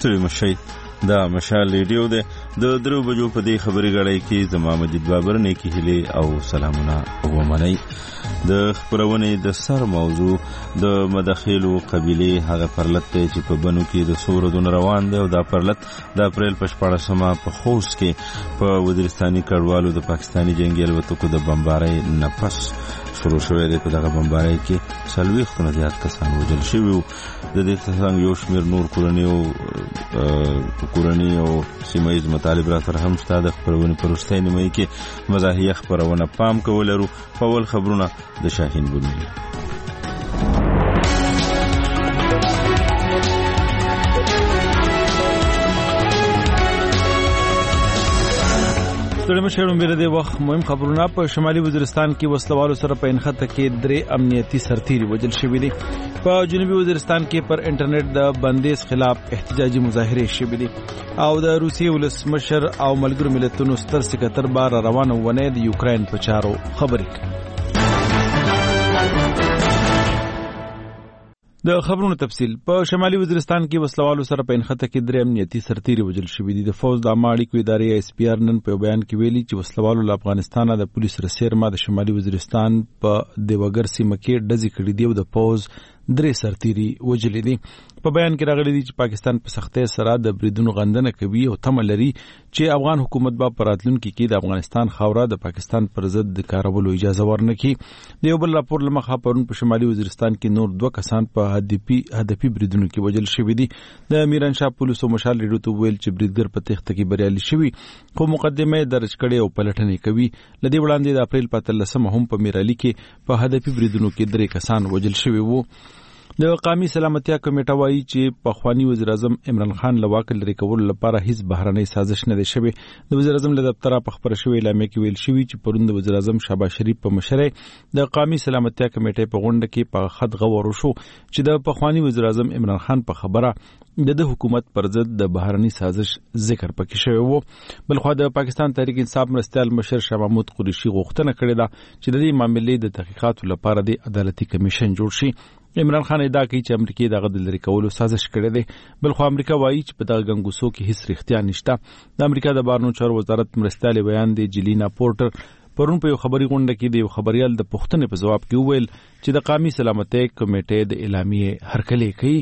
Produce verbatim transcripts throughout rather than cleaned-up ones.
ستړي مشئ. دا مشال ریډیو دی. د درو بجو په دې خبرې غړی کې زما مجید بابر نیکی هیلې او سلامونه ومنئ. د خپرونې د سر موضوع د مداخلو قبیلې هغه پرلت دی چې په بنو کې د څو ورځو روان دی او دا پرلت د اپریل په شپاړسمه په خوست کې په وزیرستاني کډوالو د پاکستاني جنگي الوتکو د بمبارۍ نه پس شروع شوی دی. په دغه بمبارۍ کې څلوېښت نه زیات کسان وژل شوي وو. د دې څخه یو شمېر نور کورني او کورني او سیمه ییز مطالب را سره هم شته. د خپرونې په وروستۍ نیمایي کې مزاحیه خپرونه پام کول لرو. په اول خبرونه د شاهین بنوني. ستړي مشر مبيره دی وخت مهم خبرونه. په شمالي وزیرستان کې وسلوالو سره په انخته کې درې امنیتي سرتیري وژل شوي دي. په جنوبي وزیرستان کې پر انټرنیټ د بندیز خلاف احتجاجي مظاهرې شوي دي او د روسیې ولسمشر او ملګرو ملتونو ستر سکرتر بار روانه ونه د یوکرين په چارو خبرې کوي. د خبرونو تفصیل. په شمالي وزیرستان کې وسلوالو سره په انخته کې درې امنیتي سرتیري وژل شوي دي. د فوج د عامه اړیکو ادارې اس پی آر نن په بیان کې ویلي چې وسلوالو له افغانستان د پولیس رسېرما د شمالي وزیرستان په دیوګر سیمه کې ډزې کړې دي او د فوج درې سرتیري وژلي دي. په بیان کې راغلي دي چې پاکستان په سختۍ سره د بریدونو غندنه کوي او تمه لري چې افغان حکومت به په راتلونکي کې د افغانستان خاوره د پاکستان پر ضد د کارولو اجازه ورنکړي. د یو بل راپور له مخه پرون په شمالي وزیرستان کې نور دوه کسان په هدفي هدفي بریدونو کې وژل شوي دي. د میرانشاه پولیسو مشال ریډیو ته ویل چې بریدګر په تخته کې بریالي شوي خو مقدمه درج کړي او پلټنې کوي. لدې وړاندې د اپریل په اتلسمه هم په میرالي کې په هدفي بریدونو کې درې کسان وژل شوي وو. د قومي سلامتیا کمیټه وایي چې پخوانی وزیر اعظم عمران خان له واک لرې کولو لپاره هیڅ بهرنۍ سازش نه دی شوی. د وزیر اعظم له دفتره په خبره شوې اعلامیه کې ویل شوی چې پرون د وزیر اعظم شهباز شریف په مشرۍ د قومي سلامتیا کمیټې په غونډه کې په خط غور وشو چې د پخوانی وزیر اعظم عمران خان په خبره د د حکومت پر ضد د بهرنۍ سازش ذکر پکې شوی وو. بلخو د پاکستان تحریک انصاف مرستیال مشر شاه محمود قریشي غوښتنه کړې ده چې د دې معاملې د تحقیقاتو لپاره د عدالتي کمیشن جوړ شي. عمران خان ادعا کوي چې امریکا دغه د لری کولو سازش کړې ده. بلخو امریکا وایي چې په دغه ګنګوسو کې هیڅ رښتیا نشته. د امریکا د بهرنیو چارو وزارت مرستیال بیان دی جلینا پورټر پرون په یو خبري غونډه کې د یو خبريال د پوښتنې په جواب کې وویل چې د قومي سلامتۍ کمیټې د اعلامیه هرکلی کوي.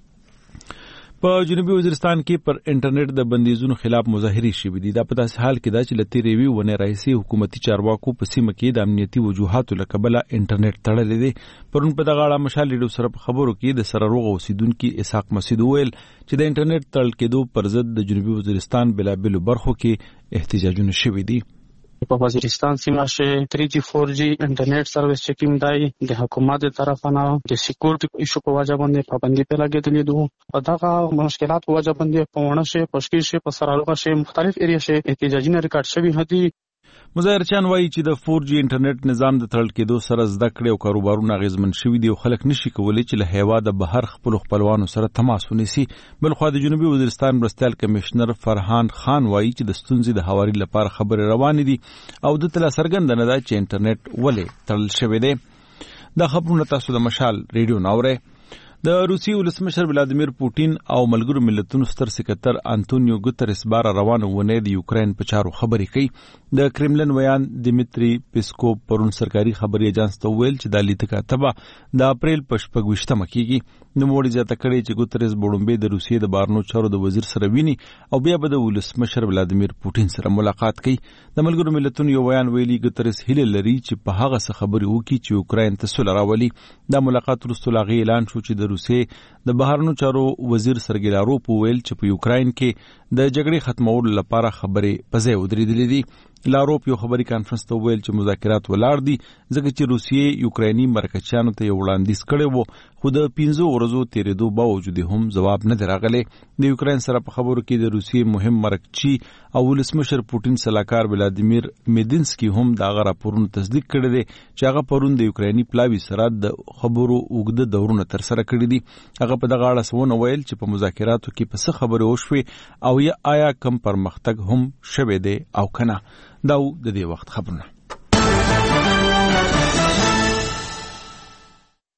په جنوبي وزیرستان کې پر انټرنیټ د بندیزونو خلاف مظاهرې شوې دي. دا په داسې حال کې ده چې له تېرې یوې ونې راهیسې حکومتي چارواکو په سیمه کې د امنیتي وجوهاتو له کبله انټرنیټ تړلی دی. پرون په دغه اړه مشال ریډیو سره په خبرو کې د سره روغ اوسیدونکي اسحاق مسعود وویل چې د انټرنیټ تړل کېدو پر ضد د جنوبي وزیرستان بېلابېلو برخو کې احتجاجونه شوي دي. په وزیرستان سیمه کې تھری جی فور جی انټرنیټ سرویس چیکینګ دی د حکومت طرفانه د سکیورټي ایشو په وجه باندې پابندي په لګېدلې ده. په دغه مشکلات په وجه باندې په ونه شي پښکې شي په سرالوغه شي مختلف ایریا شي احتجاجونه ریکارډ شوي هدي. مظاهرچیان وایي چې د فور جی انټرنیټ نظام د تړل کېدو سره زده کړې او کاروبارونه اغیزمن شوي دي او خلک نشي کولی چې له هیواده بهر خپل خپلوانو سره تماس ونیسي. بلخو د جنوبي وزیرستان مرستیال کمشنر فرحان خان وایي چې د ستونزې د هواري لپاره خبرې روانې دي او د تل څرګنده نه ده چې انټرنیټ ولې تړل شوی دی. دا خبرونه تاسو د مشال ریډیو ناوره. د روسیې ولسمشر ولادیمیر پوټین او ملګرو ملتونو ستر سکرتر انټونیو ګوتریس بار روانه ونه د یوکرين په چارو خبرې کوي. د کرملن ویان دیمیتری پیسکوف پرون سرکاري خبري ایجنس ته ویل چې د لیدکاتبه د اپریل په شپږویشتمه کېږي. نو موړي زیاته کړي چې ګوتریس بوړمبه د روسیې د بهرنیو چارو د وزیر سره ویني او بیا به د ولسمشر ولادیمیر پوټین سره ملاقات کوي. د ملګرو ملتونو یو بیان ویلي ګوتریس هیله لري چې په هغه څه خبري وکړي چې یوکرين ته سوله راولي. دا ملاقات وروسته لاغي اعلان شو چې د روسیې د بهرنیو چارو وزیر سرګی لاروف ویل چې په یوکرين کې د جګړې ختمولو لپاره خبرې په ځای ودرېدلې دي. لاروف یو خبري کانفرنس ته ویل چې مذاکرات ولاړ دي ځکه چې روسیې یوکرینی مرکچیانو ته یو وړاندیز کړی وو خو د پنځو ورځو تیرېدو باوجود هم جواب نه راغلی. د یوکرين سره په خبرو کې د روسیې مهم مرکچی او ولسمشر پوټین سلاکار ولادیمیر میدینسکي هم دا غا راپورونه تصدیق کړی دی چې هغه پرون د یوکرینی پلاوی سره د خبرو اوږده دورونه تر سره کړی دي. هغه په دغه اړه سونه ویل چې په مذاکراتو کې په څه خبرې وشوي او یا آیا کم پرمختګ هم شوه دی او کنه. دا د دې وخت خبرونه.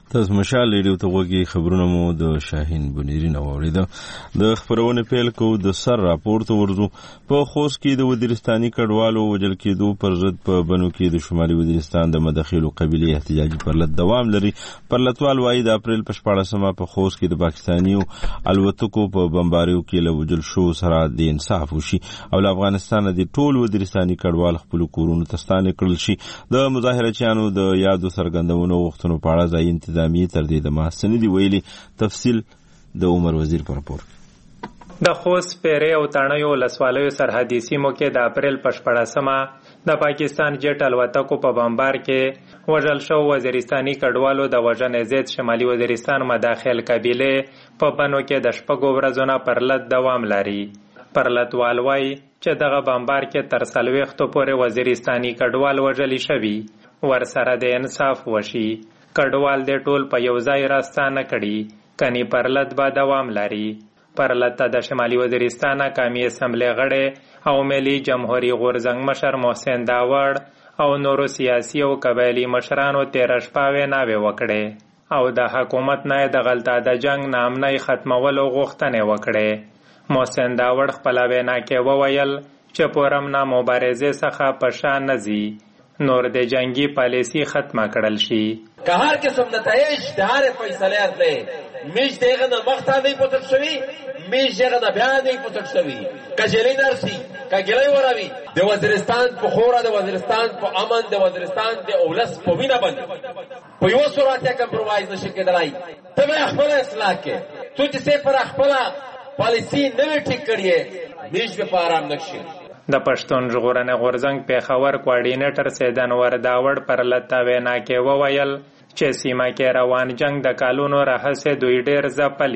تاسو مشال ریډیو ته وګورئ. خبرونه مو د شاهین بنيري نو اوریدل. د خبرونه پیل کو د سر راپورته ورزو. په خوست کې د وزیرستاني کډوالو وجل کېدو پر ضد په بنو کې د شمالي وزیرستان د مداخلو قبيله احتجاجي پرلط دوام لري. پرلطوال وايي د اپریل په شپاړسمه په خوست کې د پاکستانیو الوتکو په بمباریو کې له وجل شو سره د انصاف وشي او له افغانستان د ټول وزیرستاني کډوال خپل کورونو ته ستانه کړل شي. د مظاهرچیانو د یادو سرګندونو وختونو په اړه ځای انتظامی تر دې د ماسندي ویلي. تفصیل د عمر وزیر پر راپور. د خوست پیری او تڼیو ولسوالیو سرحدي سیمو کې د اپریل په شپاړسمه د پاکستان جټ الوتکو په بمبار کې وژل شو وزیرستاني کډوالو د وژنې ضد شمالي وزیرستان مداخل قبیله په بنو کې د شپږو ورځو نه پرلط دوام لري. پرلطوال وایي چې دغه بمبار کې تر څلوېښتو پورې وزیرستاني کډوال وژلي شوي. ورسره د انصاف وشي. کډوال د ټول په یو ځای راستانه کړي کني پرلط به دوام لري. پرلط د شمالي وزیرستان قومي اسمبلی غړي او ملي جمهوریت غورزنګ مشر محسن داوړ او نورو سیاسي او قبایلی مشرانو تیره شپه ویناوې وکړې او د حکومت نه د غلطه د جنگ نامنۍ ختمولو غوښتنې وکړې. محسن داوړ خپله وینا کې وویل چې پورم نه مبارزې څخه په شا نه ځي نور د جنگی پالیسی ختمه کړل شي. که هر قسم نتایج د هر فیصله اخلي میش دغه نه مخته نه پټ شوی میش دغه نه بیان نه پټ شوی کجلی نرسي کګلای وراوي د وزیرستان په خوره د وزیرستان په امن د وزیرستان د اولس په وینه باندې په یو صورت کې کمپرمایز نشي کېدلای. ته خپل اصلاح کې څو چې سه پر خپل پالیسی نه ټیک کړی میش په آرام نشي. د پښتون ژغورنې غورځنګ پیښور کوارډینیټر سیدانور داوړ پر لته وینا کې وویل چې سیمه کې روان جنگ د کالونو راهیسې دوی ډېر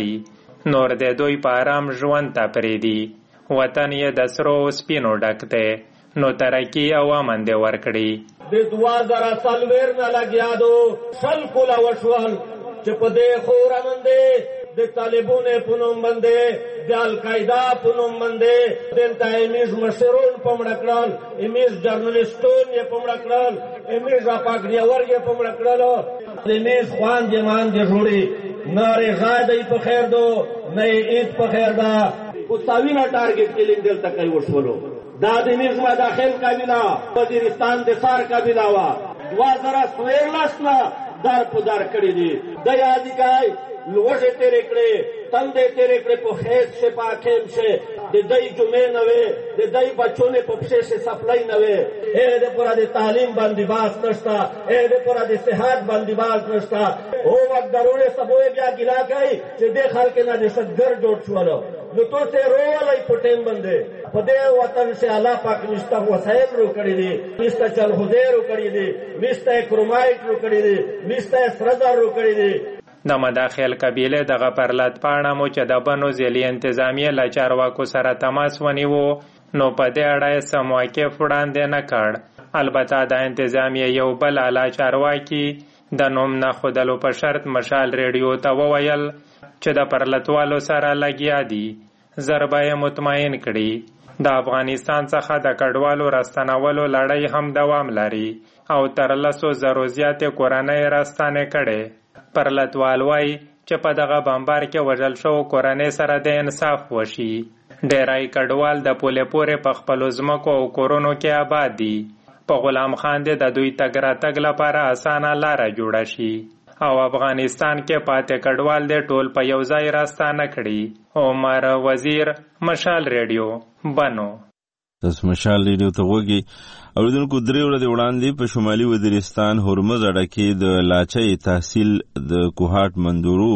ځپلي نور د دوی په آرام ژوند ته پرېږدي. وطن یې د سرو سپینو ډک دی نو ترقي او امن دې ورکړي. د دوه زره څلوېښت نه لګیا دو شل کوله وشول چې په دې خور امن دی د طالبانو په نوم باندې د القاعده په نوم باندې دلته امیز مشرون په مړه کړل امیز جرنالستون یې په مړه کړل امیز راپاګریور یې په مړه کړل امیز خوان دې مان دې جوړي ناره غادې په خیر دو نه عید په خیر دا او ساوینا ټارګټ کې لیندل تکای وشولو. دا د امیز مداخل قبیله وزیرستان د سار قبیله وا دوه زره څوارلس نه در په در کړی دي د یادګای لوږه تیرې کړې تندې تیرې کړې په خیز سے پاکیم سے د دای جمعې نه وې د دای بچو نه په پښې سے سپلای نه وې اې د پورا د تعلیم باندې باس نشتا اې د پورا د صحت باندې باس نشتا او وخت ضروري سبوې بیا ګلا کوي چې د خلک نه د صدګر جوړ شولو نو تو ته روولای په ټیم باندې په دې وطن سے الله پاک نشتا وسایل رو کړی دي نشتا چل هدیر رو کړی دي نشتا کرومایټ رو کړی دي نشتا سردار رو کړی دي. د مداخل قبیله دغه پرلط پاڼه مو چې د بنو ضلعي انتظامیه له چارواکو سره تماس ونیو نو په دې اړه یې څه موقف وړاندې نه کړ. البته د انتظامیه یو بل اعلی چارواکي د نوم نه ښودلو په شرط مشال ریډیو ته وویل چې د پرلطوالو سره لګیا دي زر به یې مطمئن کړي. د افغانستان څخه د کډوالو راستنولو لړۍ هم دوام لري او تر لسو زرو زیاتې کورنۍ راستانې کړي. پرلطوال وایي چې په دغه بمبار کې وژل شو کورنۍ سره د انصاف وشي. ډیری کډوال د پولې پورې په خپلو ځمکو او کورونو کې آباد دي. په غلام خان د دوی تګ راتګ لپاره اسانه لاره جوړه شي او افغانستان کې پاتې کډوال د ټول په یو ځای راستانه کړي. عمر وزیر مشال ریډیو بنو. تاسو مشال ریډیو ته وګورئ. اوریدونکو درې ورځې وړاندې په شمالي وزیرستان هرمز اډه کې د لاچۍ تحصیل د کوهاټ مندورو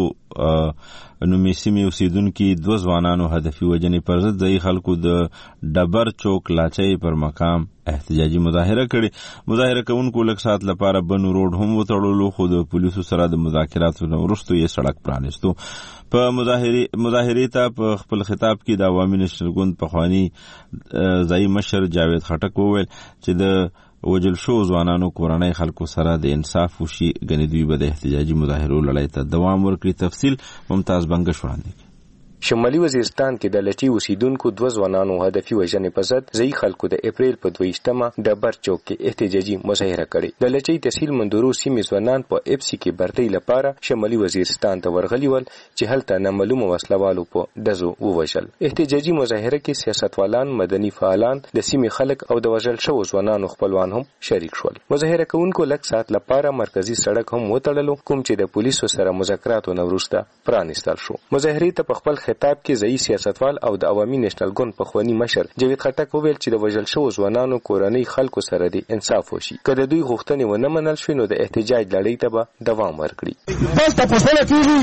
نومي سیمې اوسیدونکي دوه ځوانانو هدفي وژنې پر ضد ځایي خلکو د ډبر چوک لاچۍ پر مقام احتجاجي مظاهره کړې. مظاهره کوونکو لږ ساعت لپاره بنو روډ هم وتړلو خو د پولیسو سره د مذاکراتو نه وروسته یې سړک پرانیستو. په مظاهرې ته په خپل خطاب کې د عوامي نېشنل ګوند پخواني ځایي مشر جاوید خټک وویل چې د وژل شو ځوانانو کورنۍ خلکو سره د انصاف وشي ګنې دوی به د احتجاجي مظاهرو لړۍ ته دوام ورکړي. تفصیل ممتاز بنګش وړاندې. شمالي وزیرستان کې د لټي اوسیدونکو دوه ځوانانو هدفي وژنې په ضد ځایي خلکو د اپریل په دویشتمه د برچوک کې احتجاجي مظاهره کړې. د لټي تحصیل مندورو سیمې ځوانان په اپسي کې برتۍ لپاره شمالي وزیرستان ته ورغلي ول چې هلته نامعلومه وسلوالو په ډزو ووژل. احتجاجي مظاهره کې سیاستوالان، مدني فعالان، د سیمې خلک او د وژل شوو ځوانانو خپلوان هم شریک شول. مظاهره کوونکو لږ ساعت لپاره مرکزي سړک هم وتړلو، کوم چې د پولیسو سره مذاکراتو نه وروسته پرانیستل شو. مظاهرې ته په خپل خطاب کې ځایي سیاستوال او د عوامي نیشنل ګوند پخواني مشر جاوید خټک وویل چې د وژل شوو ځوانانو کورنۍ خلکو سره د انصاف وشي. که د دوی غوښتنې ونه منل شوې نو د احتجاج لړۍ ته به دوام ورکړي. دلته پوښتنه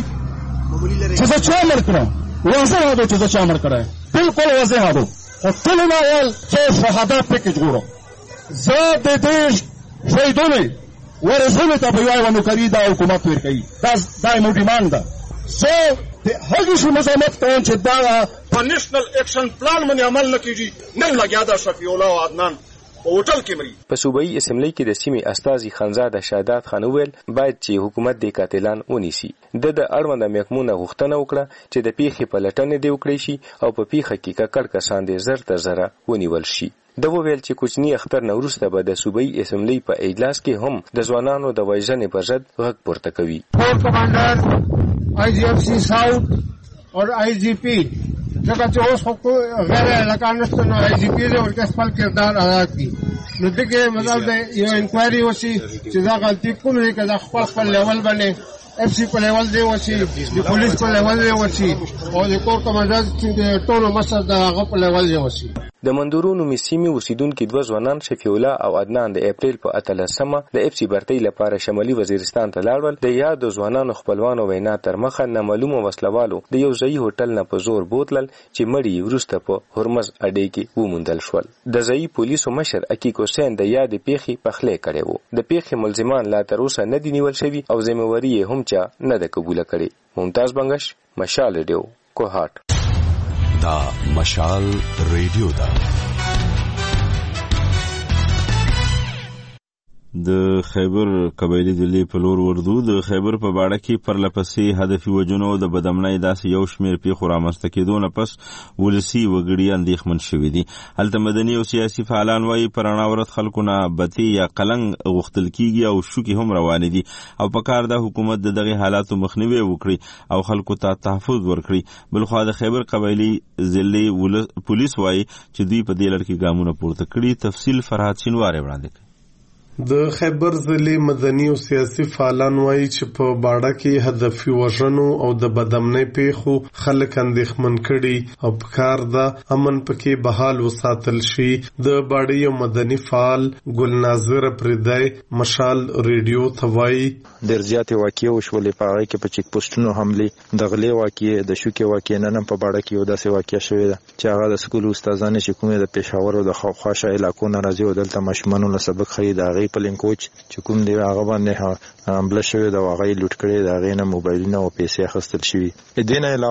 کېږي چې زه چا امر کړم؟ واضح هادو چې زه چا امر کړی، بالکل واضح هادو. خو ټولو نه ویل چې شهادت پکې جوړو. زه د دې شهیدونو ورزونه ته په یوه نوکري دا حکومت ورکوي. دا دا مو ډیمانډ ده. زه د هغې شي مزاحمت کوم چې دا په نیشنل اکشن پلان باندې عمل نه کېږي. نن لګیا ده شفیع الله او عدنان په هوټل کې مري. په صوبایي اسمبلۍ کې د سیمې استازي خانزاده شهادت خان وویل باید چې حکومت د قاتلان ونیسي. د د اړونده محکمونه غوښتنه وکړه چې د پیښې پلټنې دې وکړی شي او په پیښه کې ککړ کسان دې زر تر زره ونیول شي. د وویل چې کوچني اختر نه وروسته به د صوبایي اسمبلۍ په اجلاس کې هم د ځوانانو د وژنې پر ضد غږ پورته کوي. فور کمانډر آی جی ایف سی ساؤथ اور آئی جی پی ځکه چې اوس خو غیر علاقه نشته نو آئی جی پی دې ورته خپل کردار ادا کړي. نو دغه مطلب د یو انکوایري وشي چې دا غلطي کوم دی که دا خپل خپل لیول باندې اف سی په لیول دی وشي، د پولیس په لیول دی وشي او د کور کمانډر چې ټولو مسر د هغه په لیول دی وشي. د مندورونو سیمې اوسیدونکي دوه ځوانان شفیع الله او عدنان د اپریل په اتلسمه د اپسي برتۍ لپاره شمالي وزیرستان ته لاړل. د یادو ځوانانو خپلوانو وینا تر مخه نامعلومه وسلوالو د یو ځایي هوټل نه په زور بوتلل چې مړي یې وروسته په هرمز اډې کې وموندل شول. د ځایي پولیسو مشر عقیق حسین د یادې پیښې پخلی کړی و. د پیښې ملزمان لا تر اوسه نه دي نیول شوي او ذمهواري یې هم چا نه ده قبوله کړې. ممتاز بنګش، مشال ریډیو، کوهاټ. دا مشال ریډیو ده. د خیبر قبایلی ضلع په لور وردو د خیبر په باړه کې پرلپسې هدفي وژنو د بدامنۍ داسې یو شمېر پیښو رامنځته کېدو نه پس ولسي وګړي اندېښمن شوي دي. هلته مدني او سیاسي فعالان وایي په رڼا ورځ خلکو نه بتې یا قلنګ غوښتل کېږي او شوکې هم روانې دي او په کار ده حکومت د دغې حالاتو مخنیوی وکړي او خلکو ته تحفظ ورکړي. بلخوا د خیبر قبایلی ضلع پولیس وایي چې دوی په دې لړ کې ګامونه پورته کړي. تفصیل فرهاد شینواری وړاندې کوي. د خیبر ضلع مدني او سیاسي فعالان وایي چې په باړه کې هدفي وژنو او د بدامنۍ پیښو خلک اندېښمن کړي او په کار ده امن پکې بحال وساتل شي. د باړې یو مدني فعال ګلناظر پردی مشال ریډیو ته وایي ډېر زیاتې واقعې وشولې په هغې کې په چیک پوسټونو حملې، د غلې واقعې، د شوکې واقعې. نن هم په باړه کې یو داسې واقعه شوې ده چې هغه د سکول استادانې چې کومې د پېښور او د خواخواشا علاقو نه راځي او دلته ماشومانو له سبق ښیي د هغې په لینکوچ چې کوم دی هغه باندې حمله شوې ده او هغه یې لوټ کړی، د هغې نه موبایلونه او پیسې اخیستل شوي. د دې نه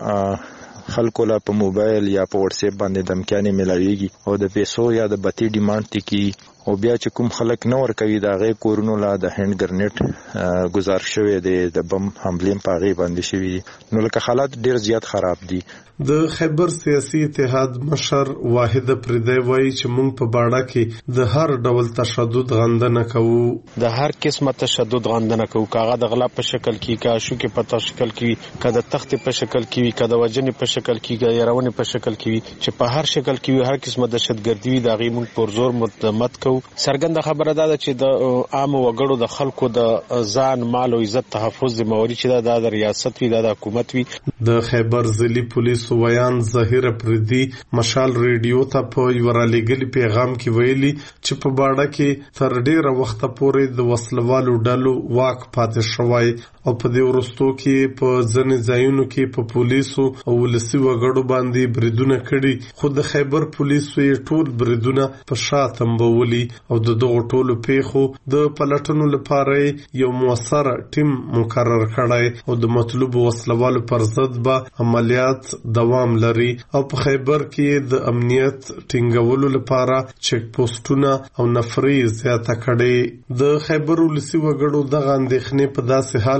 علاوه خلکو لا په موبایل یا په وټس اپ باندې دمکیانې میلاویږي او د پیسو یا د بتۍ ډیمانډ تی کی او بیا چې کوم خلک نه ورکوي د هغې کورونو لا د هینډ ګرنیټ ګزار شوی دی، د بم حملې په هغې باندې شوي دي. نو لکه حالات ډېر زیات خراب دي. د خیبر سیاسي اتحاد مشر واحد پردی وایي چې موږ په باړه کې د هر ډول تشدد غندنه کوو. د هر قسمه تشدد غندنه کوو، که هغه د غلا په شکل کې، که شوکې په شکل کې وي، که د تختې په شکل کې وي، که د وژنې په شکل کې وي، که د یارونې په شکل کې وي، چې په هر شکل کې وي، هر قسمه دهشتګردي وي، د هغې موږ پر زور مدمت کوو. څرګنده خبره دا ده چې د عامو وګړو د خلکو د ځان مال او عزت تحفظ ذمهواري چې دا د ریاست وي، دا د حکومت وي. د خیبر ضلع پولیسو ویان ظاهره پردی مشال ریډیو ته په یو رالیږلي پیغام کې ویلي چې په باړه کې تر ډیره وخته پورې د وسلوالو ډلو واک پاتې شوی او په دې وروستو کې په ځینې ځایونو کې په پولیسو او ولسي وګړو باندې بریدونه کړي. خو د خیبر پولیسو یې ټول بریدونه په شا تمبولي او د دغو ټولو پیښو د پلټنو لپاره یو موثر ټیم مقرر کړی او د مطلوبو وسلوالو پر ضد به عملیات دوام لري او په خیبر کې د امنیت ټینګولو لپاره چیک پوسټونه او نفري زیاته کړي. د خیبر ولسي وګړو دغه اندېښنې په داسې حال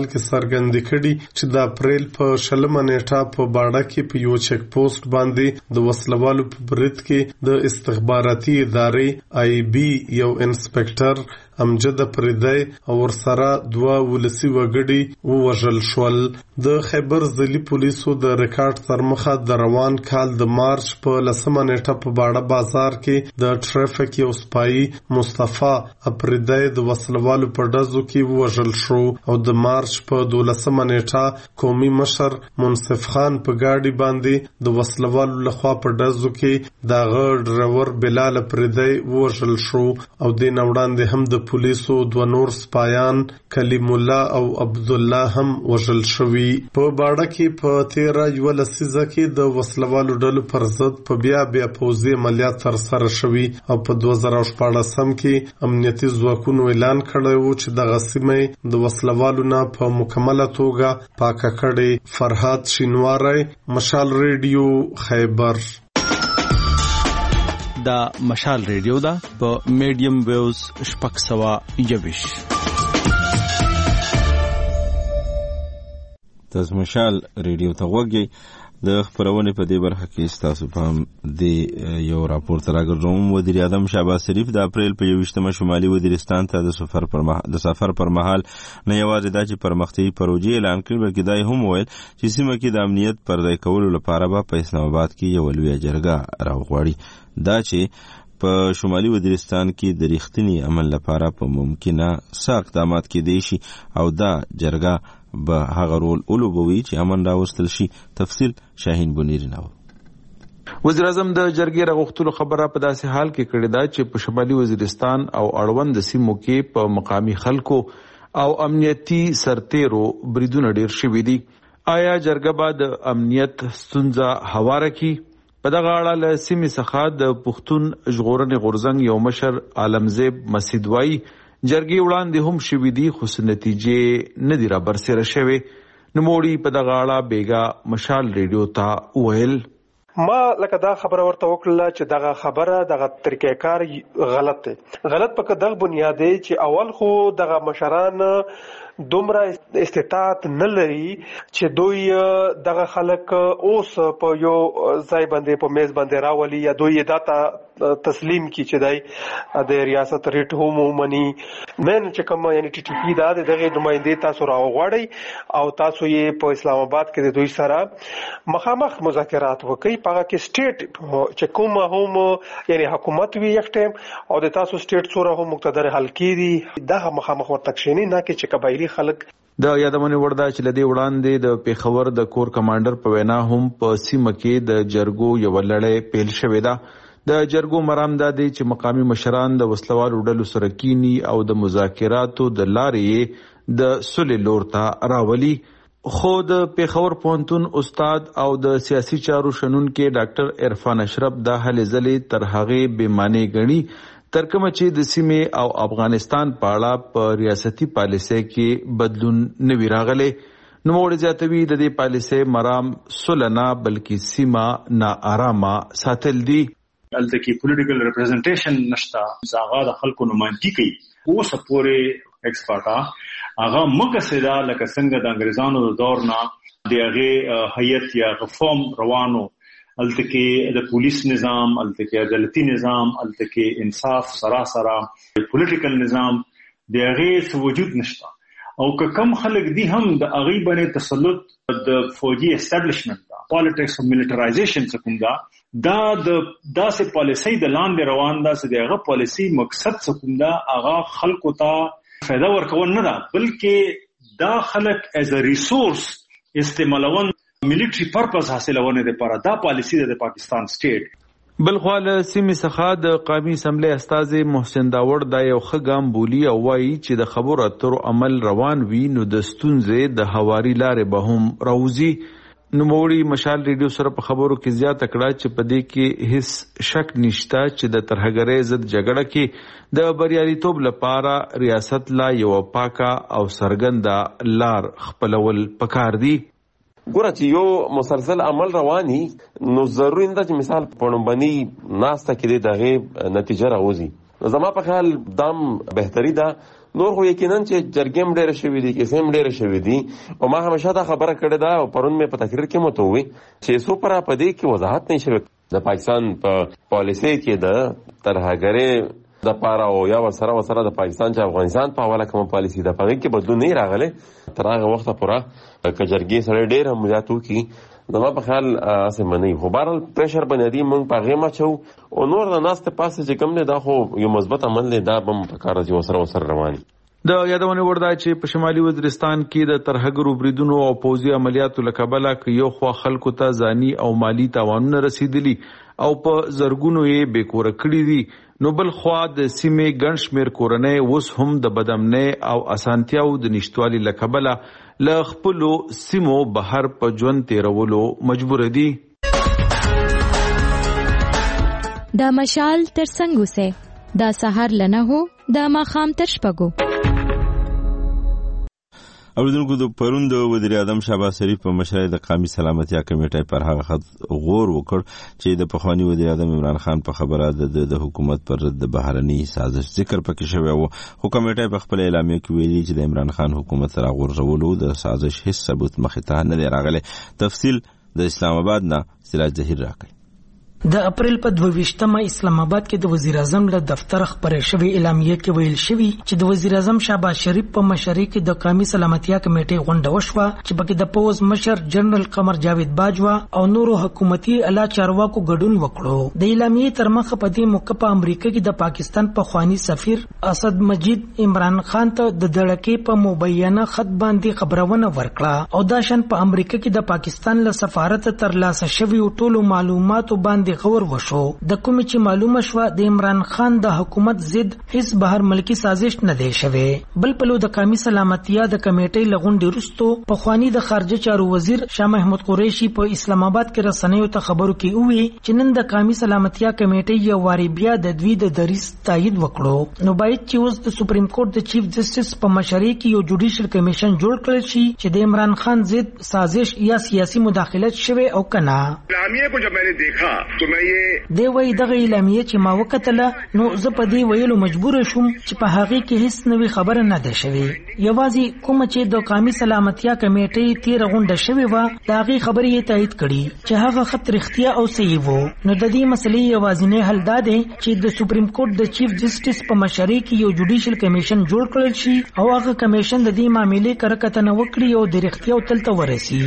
کې څرګندې کړي چې د اپریل په شلمه نیټه په باډه کې په یو چک پوسټ باندې د وسلوالو په برید کې د استخباراتي ادارې آی بي یو انسپکټر امجد پردی او ورسره دوه ولسی وګړي ووژل شول. د خیبر ځلي پولیسو د ریکارډ تر مخه د روان کال د مارچ په لسمه نیټه په باډه بازار کې د ټریفیک یو سپایي مصطفی پردی د وسلوالو په ډزو کې ووژل شو او د مارچ په دولسمه نیټه قومي مشر منصف خان په ګاډي باندې د وسلوالو لخوا په ډزو کې دغه ډرایور بلال پردی ووژل شو او د نوړاندې هم د پولیسو دوه نور سپایان کلیم الله او عبد الله هم وژل شوي. په باډه کې په تیره یوه لسیزه کې د وسلوالو ډلو پر ضد په بیا بیا پوځي عملیات ترسره شوي او په دوه زره شپاړسم کې امنیتي ځواکونو اعلان کړی و چې دغه سیمه د وسلوالو نه په مکمله توګه پاکه کړي. فرهاد شینواری، مشال ریډیو، خیبر. دا مشال ریډیو دا په میډیم ویوز شپږ سوه یویش. تاسو مشال ریډیو ته وګورئ. د خبرونه په دې برخه کې تاسو په د یو راپور تر راګرځوم. وزیر اعظم شهباز شریف د اپریل په یوویشتمه شمالي وزیرستان ته د سفر پر مهال د سفر پر مهال نه یوازې دا چې پرمختیايي پروژې اعلان کړې بلکې دا هم وویل چې سیمه کې د امنیت پر ځای کولو لپاره به په اسلام آباد کې یو لویه جرګه راوغواړي. دا چې په شمالي وزیرستان کې د ریښتینی عمل لپاره په ممکنه څه اقدامات کېدای شي او دا جرګه به هغه رول ولوبوي چې امن راوستل شي. تفصیل شاهین بنيري نو. وزیر اعظم د جرګې راغوښتلو خبره په داسې حال کې کړې ده چې په شمالي وزیرستان او اړوند سیمو کې په مقامي خلکو او امنیتي سرتیرو بریدونه ډیر شوي دي. آیا جرګه به د امنیت ستونزه هواره کړي؟ په دغه اړه له سیمې څخه د پښتون ژغورنې غورځنګ یو مشر عالمزیب مسعود وایي جرګې وړاندې هم شوي دي خو نتیجې نه دي را برسېره شوې. نوموړي په دغه اړه بیګا مشال ریډیو ته وویل ما لکه دا خبره ورته وکړه چې دغه خبره دغه طریقې کار غلط دی. غلط په دغه بنیاد دی چې اول خو دغه مشران دومره استطاعت نه لري چې دوی دغه خلک اوس په یو ځای باندې په میز باندې راولي یا دوی داتا تسلیم کی چې دای د ریاست ریټ هم ومني. من چې کوم یعنی ټي ټي پی دا دغه نمائندې تاسو راوغواړئ او تاسو یې په اسلام آباد کې د دوی سره مخامخ مذاکرات وکړئ. په هغه کې سټیټ چې کوم هم یعنی حکومت وي یک ټیم او د تاسو سټیټ سره هم مقتدر حل کړي دا مخامخ ورته کښینی نه کې چې قبایلی خلک. د یادونه ورده چې لدی وړاندې د پیښور د کور کمانډر په وینا هم په سیمه کې د جرګو یو لړۍ پیل شوې ده. د جرګو مرام دا دی چې مقامی مشران د وسلوالو ډلو سره کینی او د مذاکراتو د لارې د صلح لور ته راولي. خو د پیښور پوهنتون استاد او د سیاسي چارو شنونکي ډاکټر عرفان اشرف د هلې ځلې تر هغې بې معنی ګڼي تر کومه چې د سیمې او افغانستان په اړه په ریاستي پالیسۍ کې بدلون نه وي راغلی. نوموړي زیاتوي د دې پالیسۍ مرام صلح نه بلکې سیمه ناارامه ساتل دي. دلته کې پولیټیکل ریپرزنټیشن نشته، هغه د خلکو نمائندګي کوي. اوس پورې ایکسپرټا هغه مقصدا لکه څنګه د انګریزانو د دور نه د هغه هیئت یا غفوم روانو الته کې د پولیس نظام، الته کې عدالتي نظام، الته کې انصاف سراسره پولیټیکل نظام د هغه وجود نشته. او که کم خلک دي هم د هغه باندې تسلط د فوجي اسټابلیشمنت دا پالیټکس او ملټرایزیشن څخه دا دا د داسې پالیسي د لاندې روان ده چې دغه پالیسي مقصد څخه دا هغه خلکو ته فایده ورکول نه ده بلکې دا خلک ایز ا ریسورس استعمالون ملټری پرپز حاصلونه لپاره دا پالیسی د پاکستان سټیټ. بلخوا له سیمې څخه د قومي اسمبلی استازي محسن داوړ دا یو ښه ګام بولي او وایي چې د خبرو اترو عمل روان وي نو د ستونزې د هواري لارې به هم راوځي. نوموړي مشال ریډیو سره په خبرو کې زیاته کړه چې په دې کې هیڅ شک نشته چې د ترهګرۍ ضد جګړه کې د بریالیتوب لپاره ریاست لا یو پاکه او سرګنده لار خپلول پکار دي. ګوره چې یو مسلسل عمل رواني نو ضروري نه چې مثال پړمبني ناسته کې دغه نتیجه راوځي. زما په خیال دام بهتري ده نور خو یقینا چې جرګې ډېر شوې دي کې سیم ډېر شوې دي او ما همیشه دا خبره کړې ده او پرون مې په تقریر کې مو ته وی چې سو پر په دې کې وضاحت نه شوی د پاکستان په پالیسي کې د ترهګرۍ د پاره او یا وسره وسره د پاکستان چې افغانستان په حواله کوم پالیسي د پغې کې بدلون نه راغله تر هغه وخت پورې کجرګي سره ډېر هم مجاتو کی زما په خیال اسه منی خو بهرال پریشر باندې موږ په غیمه چو او نور د ناس ته پاسه چې کوم نه دا خو یو مثبت عمل دی دا بم په کار چې وسره وسره رواني د یادونه وردا چې په شمالي وزیرستان کې د ترهګرو بریدونو او پوځي عملیاتو لکبله کې یو خوا خلکو ته ځاني او مالی تاوانونه رسیدلی او په زرګونو یې بیکور کړی دي نو بل خوا د سیمې ګڼ شمېر کورنۍ اوس هم د بدامنۍ او اسانتیاو د نشټوالي لکبله له خپلو سیمو بهر په ژوند تیرولو مجبور دي. دا مشال تر څنګه وسه دا سحر لنه هو دا ماخام تر شپږو. اوریدونکو د پرون د وزیر اعظم شهباز شریف په مشرۍ د قومي سلامتیا کمیټې پر هغه خط غور وکړ چې د پخوانی وزیر اعظم عمران خان په خبره د د حکومت پر ضد بهرني سازش ذکر پکې شوی و خو کمیټې په خپل اعلامیه کې ویلي چې د عمران خان حکومت سره غورځولو د سازش هیڅ ثبوت مخې ته نه دی راغلی. تفصیل د اسلام آباد نه سراج ظهیر راکړي. د اپریل په دویشتمه اسلام آباد کې د وزیر اعظم له دفتر خبرې شوی اعلامیه کې ویل شوی چې د وزیر اعظم شهباز شریف په مشرۍ کې د قومي سلامتیا کمیټې غونډه وشوه چې پکې د پوز مشر جنرال قمر جاوید باجوا او نورو حکومتي اعلی چارواکو ګډون وکړو. د اعلامیې تر مخه په دې موقع په امریکا کې د پاکستان په خوانی سفیر اسد مجید عمران خان ته د دړکې په مبینه خط باندې خبرونه ورکړه او دا شان په امریکا کې د پاکستان له سفارت تر لاسه شوی ټولو معلوماتو باندې غور وشو. د کوم چې معلومه شوه د عمران خان د حکومت ضد هیڅ بهر ملکی سازش نه دی شوی. بل پلو د قومي سلامتیا د کمیټې لغونډې وروسته په خوانی د خارجه چارو وزیر شاه محمود قریشي په اسلام آباد کې رسنیو ته خبرو کې وی چې نن د قومي سلامتیا کمیټې یو واری بیا د دوی د دریس تایید وکړو نو باید چې اوس د سپریم کورټ د چیف جسټس په مشرۍ کې یو جوډیشل کمیشن جوړ کړل شي چې د عمران خان ضد سازش یا سیاسي مداخلت شوه او کنه. اعلامیه کو جب میں نے دیکھا دی وای دغه اعلامیه چې ما وکتله نو زه په دې ویلو مجبور شوم چې په هغه کې هیڅ نوې خبره نه ده شوې. یوازې کوم چې د قومي سلامتیا کمیټې تیر غونډه شوې و دا غي خبرې یې تایید کړي چې هغه خط رښتیا او صحیح وو. نو د دې مسلې یوازینی حل دا دی چې د سپریم کورټ د چیف جسټس په مشرۍ کې یو جوډیشل کمیشن جوړ کړل شي او هغه کمیشن د دې معاملې کرکټنه وکړي او د رښتیا تل ته ورسي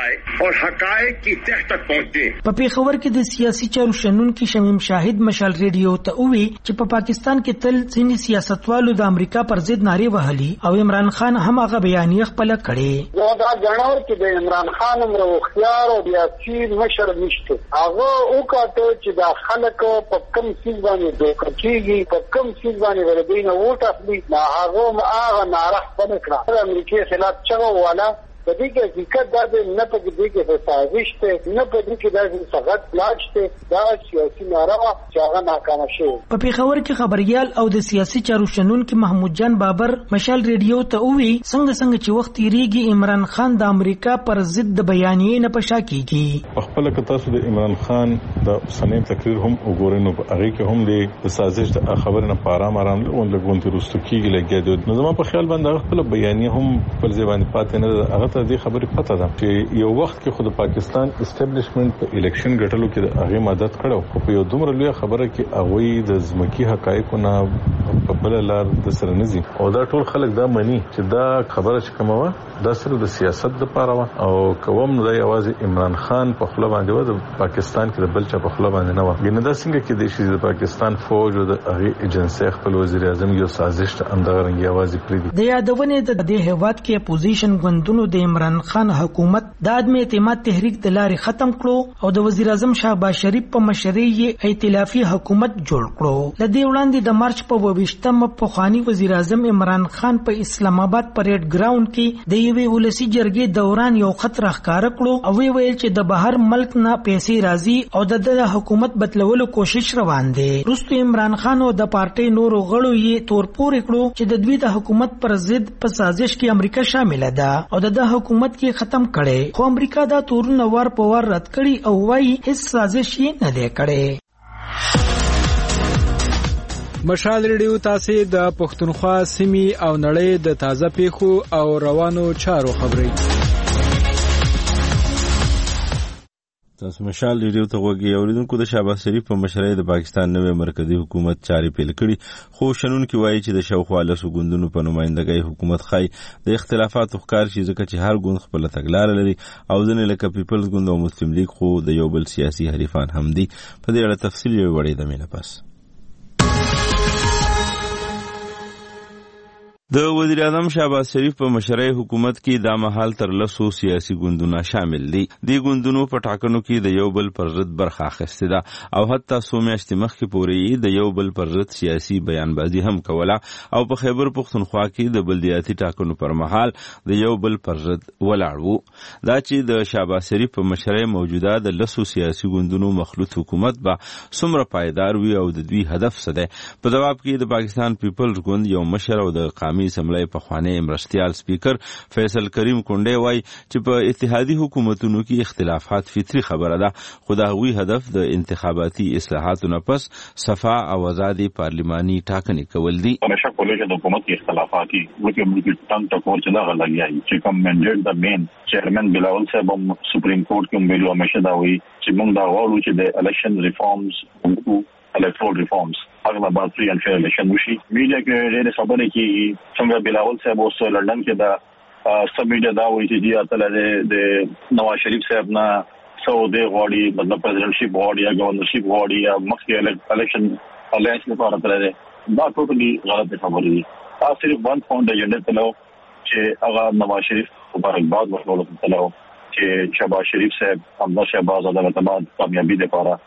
او حقایق کی تح تک پہنچے. په پیښور کې د سیاسي چارو شنن کې شمیم شاهد مشال ریډیو ته وی چې په پاکستان کې تل ځینې سیاستوالو د امریکا پر ضد نارې وهلي او عمران خان هم هغه بیانیه خپل کړي. دا دا غنور چې د عمران خان عمر اختیار او سیاسي مشر نشته هغه وکړه چې د خلک په کم سیز باندې دوکه کیږي په کم سیز باندې ولدینه ووټ اخلي دا هغه هغه نارخ پنکړه د امریکای خلاف چغه والا په دې کې حقیقت دا نه په دې کې سازش ته نه په دې کې دا څنګه پلاټ ته دا سیاسي ناروا چې هغه ناکامه شو. په پیښور کې خبريال او د سیاسي چارو شنن کې محمود جان بابر مشال ریډیو ته وی څنګه څنګه چې وخت یریږي عمران خان د امریکا پر ضد د بیانیې نه پشا کیږي. په خپل کې تاسو د عمران خان د سنې تقریر هم وګورئ نو هغه کې هم د سازش د خبر نه پارام آرام لګون تر رستو کیږي لګیدو نو زما په خیال باندې خپل بیانیه هم پر ځوان پاتې نه هغه ته دې خبرې پته ده چې یو وخت کې خود پاکستان اسټابلیشمنت په الیکشن غټلو کې د هغه مدد کړو په یو دومره لوی خبره کې هغه د ځمکی حقایقو نه په بل لار د سره نزي او دا ټول خلک دا مني چې دا خبره چې کومه دا سره د سیاست لپاره او کوم د یوازې عمران خان په خپل باندې و د پاکستان کې د بل چا په خپل باندې نه و ګنه دا څنګه کې د شي د پاکستان فوج او د هغه ایجنسی خپل وزیر اعظم یو سازش ته اندغرنګ یوازې پریدي د یادونه د دې هواد کې اپوزیشن غوندونو د عمران خان حکومت د عدم اعتماد تحریک د لارې ختم کړو او د وزیر اعظم شهباز شریف په مشرۍ یې ائتلافي حکومت جوړ کړو. لدې وړاندې د مارچ په ویشتمه په خوانی وزیر اعظم عمران خان په اسلام آباد پریډ ګراوند کې د یوې ولسی جرګې دوران یو خط راښکاره کړو او ویل چې د بهر ملک نه پیسې راځي او د حکومت بدلولو کوشش روان دي. وروسته عمران خان او د پارټي نورو غړو یې تور پورې کړو چې د دوی د حکومت پر ضد په سازش کې امریکا شامل ده او د حکومت کې ختم کړي خو امریکا دا تورونه ور په ور رد کړي او وايي هیڅ سازش یې نه دی کړی. مشال ریډیو تاسو د پښتونخوا سیمې او نړۍ د تازه پیښو او روانو چارو خبري تاسو مشال ریډیو ته وګورئ. اوریدونکو د شهباز شریف په مشرۍ د پاکستان نوې مرکزی حکومت چاري پیل کړي، خو شنونکو وایي چې د شاوخوا لسو ګوندونو په نمائندګۍ حکومت خای د اختلافاتو ښکار شي، ځکه چې هر ګوند خپل تګلارې لري او ځینې لکه پیپلز ګوند او مسلم لیگ خو د یو بل سیاسي حریفان هم دي. په دې اړه تفصیل یې وړي د مینه پاس. د وزیر اعظم شهباز شریف په مشرۍ حکومت کې دا مهال تر لسو سیاسي ګوندونه شامل دي. دې ګوندونو په ټاکنو کې د یو بل پر ضد برخه اخیستې ده او حتی څو میاشتې مخکې پورې د یو بل پر ضد سیاسي بیانبازي هم کوله او په خیبر پښتونخوا کې د بلدیاتي ټاکنو پر مهال د یو بل پر ضد ولاړ وو. دا چې د شهباز شریف په مشرۍ موجوده د لسو سیاسي ګوندونو مخلوط حکومت به څومره پایدار وي او د دوی هدف څه دی. په جواب کې د پاکستان پیپلز ګوند یو مشر او د قومي اسمبلی پخوانی مرستیال سپیکر فیصل کریم کونډه وایي چې په اتحادی حکومتونو کې اختلافات فطری خبره ده، خو د هغوی هدف د انتخاباتي اصلاحاتو نه پس صفا او آزادي پارلماني ټاکنې کول دي. همیشه کولای شي د حکومت کې اختلافات دي، وکه موږ تم ټکور چې دا غلګي چې کوم منډیټ د مین چیرمن بلاول صاحب سپریم کورټ کې ویلو همیشه دا وایي چې موږ دا غواړو چې د الیکشن ریفارمز او electoral reforms هغه به free and fair election وشي. میډیا کې غیر خبره کې څنګه بلاول صاحب اوس لندن کې دا سب میډیا دا وایي چې دی اتل د نواز شریف صاحب نه سعودي غواړي، مطلب پریزیدنټشپ غواړي یا گورنرشپ غواړي یا مخکې الیکشن الینس لپاره تل دی. دا ټوټلی غلط خبره دي. تاسو صرف ون پوینټ ایجنډا تلو چې هغه نواز شریف مبارکباد ورکول تلو چې شهباز شریف صاحب همدا شهباز عدالت آباد کامیابی لپاره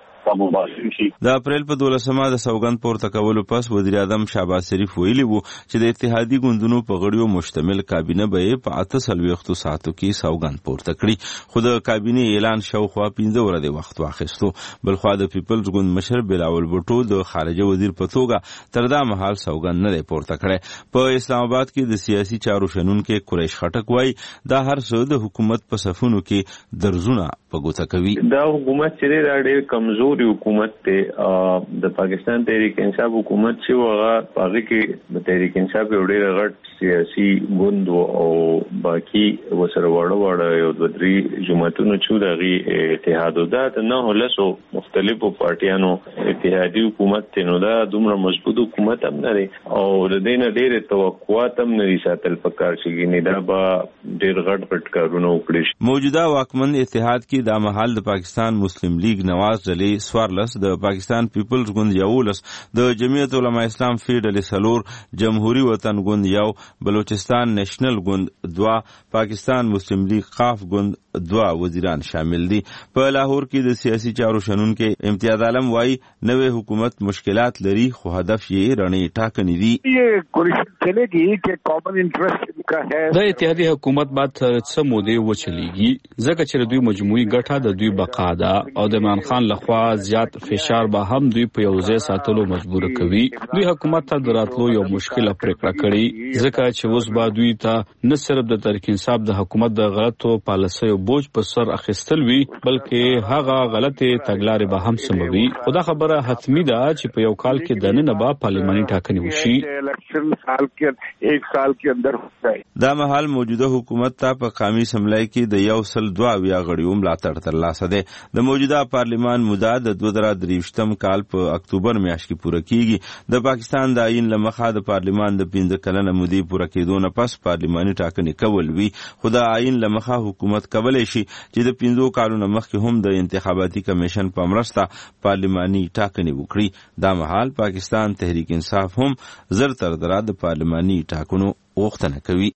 د اپریل په دولسمه د سوګند پورته کولو پس وزیر اعظم شهباز شریف ویلي وو چې د اتحادی ګوندونو په غړیو مشتمل کابینه به په اته څلوېښتو ساعتو کې سوګند پورته کړي، خو د کابینه اعلان شاوخوا پنځه ورځې وخت واخیستو. بلخوا د پیپلز ګوند مشر بلاول بوټو د خارجه وزیر په توګه تر دا مهال سوګند نه دی پورته کړی. په اسلام آباد کې د سیاسي چارو شنونکو قریش خټک وایي دا هر څه د حکومت په صفونو کې درزونه په ګوته کوي. دا حکومت چې دا ډېر کمزور حکومت ته د پاکستان تحریک انصاف حکومت چې هغه هغه کې د تحریک انصاف یو ډېر غټ سیاسي ګوند او باقي وسره وړه وړه یو د درې جماعتونو چې دغه اتحاد ده د نه لسو مختلفو پارټیانو اتحادی حکومت ته نو دا دومره مضبوط حکومت هم نه او د دې نه ډېر توقعات هم نه ساتل پکار شي نه دا به ډېر غټ غټ کارونه وکړي. موجوده واکمن اتحاد کې د مهال د پاکستان مسلم لیگ نواز ډلې سوارلس، د پاکستان پیپلز ګوند یولس، د جمعیت علماء اسلام فی ډلې سلور، جمهوری وطن ګوند یو، بلوچستان نیشنل ګوند دوا، پاکستان مسلم لیگ قاف ګوند دوا وزیران شامل دي. په لاهور کې د سیاسي چارو شنونکو امتیاز عالم وایي نوې حکومت مشکلات لري خو هدف یې رڼې ټاکنې دي. یہ کوشش چلے گی کہ کامن انټرست کا ہے د اتحادی حکومت بعد څه مودې وچلیږي ځکه چې دوی مجموعي ګټه د دوی بقا ده او د عمران خان لخوا زیات فشار به هم دوی په یو ځای ساتلو مجبور کوي. دوی حکومت ته دراتلو یو مشکل پریکړه کړې ځکه چې اوس به دوی ته نه صرف د تحریک انصاف د حکومت د غلطو پالیسیو بوج په سر اخیستل وی بلکې هغه غلطه تګلارې به هم سموي. خدا خبره حتمی ده چې په یو کال کې د نن به پارلماني ټاکنې وشي. الیکشن سال کې ایک سال کې اندر ہوځي. دا مهال موجوده حکومت ته په قومي اسمبلی کې د یو سل دوه ویا غړیو ملاتړ ترلاسه ده. د موجوده پارلمان موده د دوه زره درویشتم کال په اکتوبر میاشت کې پوره کیږي. د پاکستان د آئین لمخه د پارلمان د پنځه کلنه مودې پوره کېدو نه پس پارلماني ټاکنې کول وی، خو د آئین لمخه حکومت کولای شي چې د پنځو کالونو مخکې هم د انتخاباتي کمیشن په مرسته پارلماني ټاکنې وکړي. دا مهال پاکستان تحریک انصاف هم زر تر دره د پارلماني ټاکنو غوښتنه کوي.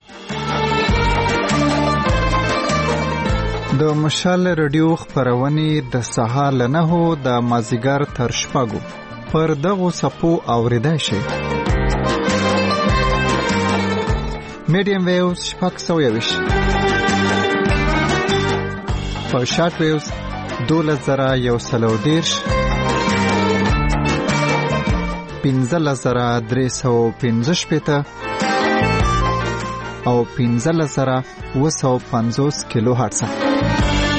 د مشال رادیو خبرونه د سهار له نهو د مازیګر تر شپږو پر دغو صفو اوریدای شي. میډیم ویوز شپږ سوه یویشت، په شارټ ویوز دولس زره یو سل او دېرش، پنځلس زره درې سوه پنځه شپېته او پنځلس زره اوه سوه پنځوس کیلو هرټز.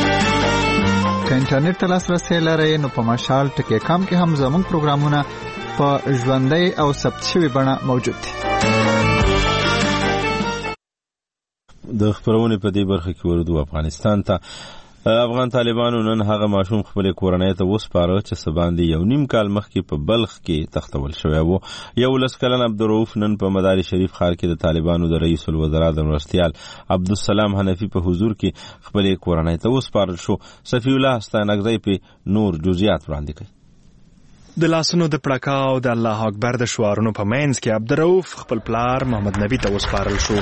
که انټرنیټ ته لاسرسی لرئ نو په مشال ټکی کام کې هم زموږ پروګرامونه په ژوندۍ او ثبت شوې بڼه موجود دي. د خبرونې په دې برخه کې ورودو افغانستان ته. افغان طالبانو نن هغه ماشوم خپل کورنۍ ته وسپاره چې سباندې یو نیم کال مخکې په بلخ کې تختول شوی و. یو لس کلن عبدالرؤف نن په مداري شریف ښار کې د طالبانو د رئیس الوزرا د مرستیال عبدالسلام حنفي په حضور کې خپل کورنۍ ته وسپارل شو. صفی الله ستانکزی په نور جزئیات وړاندې کوي. د لاسونو د پړکاو د الله اکبر د شعارونو په منځ کې عبدالرؤف خپل پلار محمد نبی ته وسپارل شو.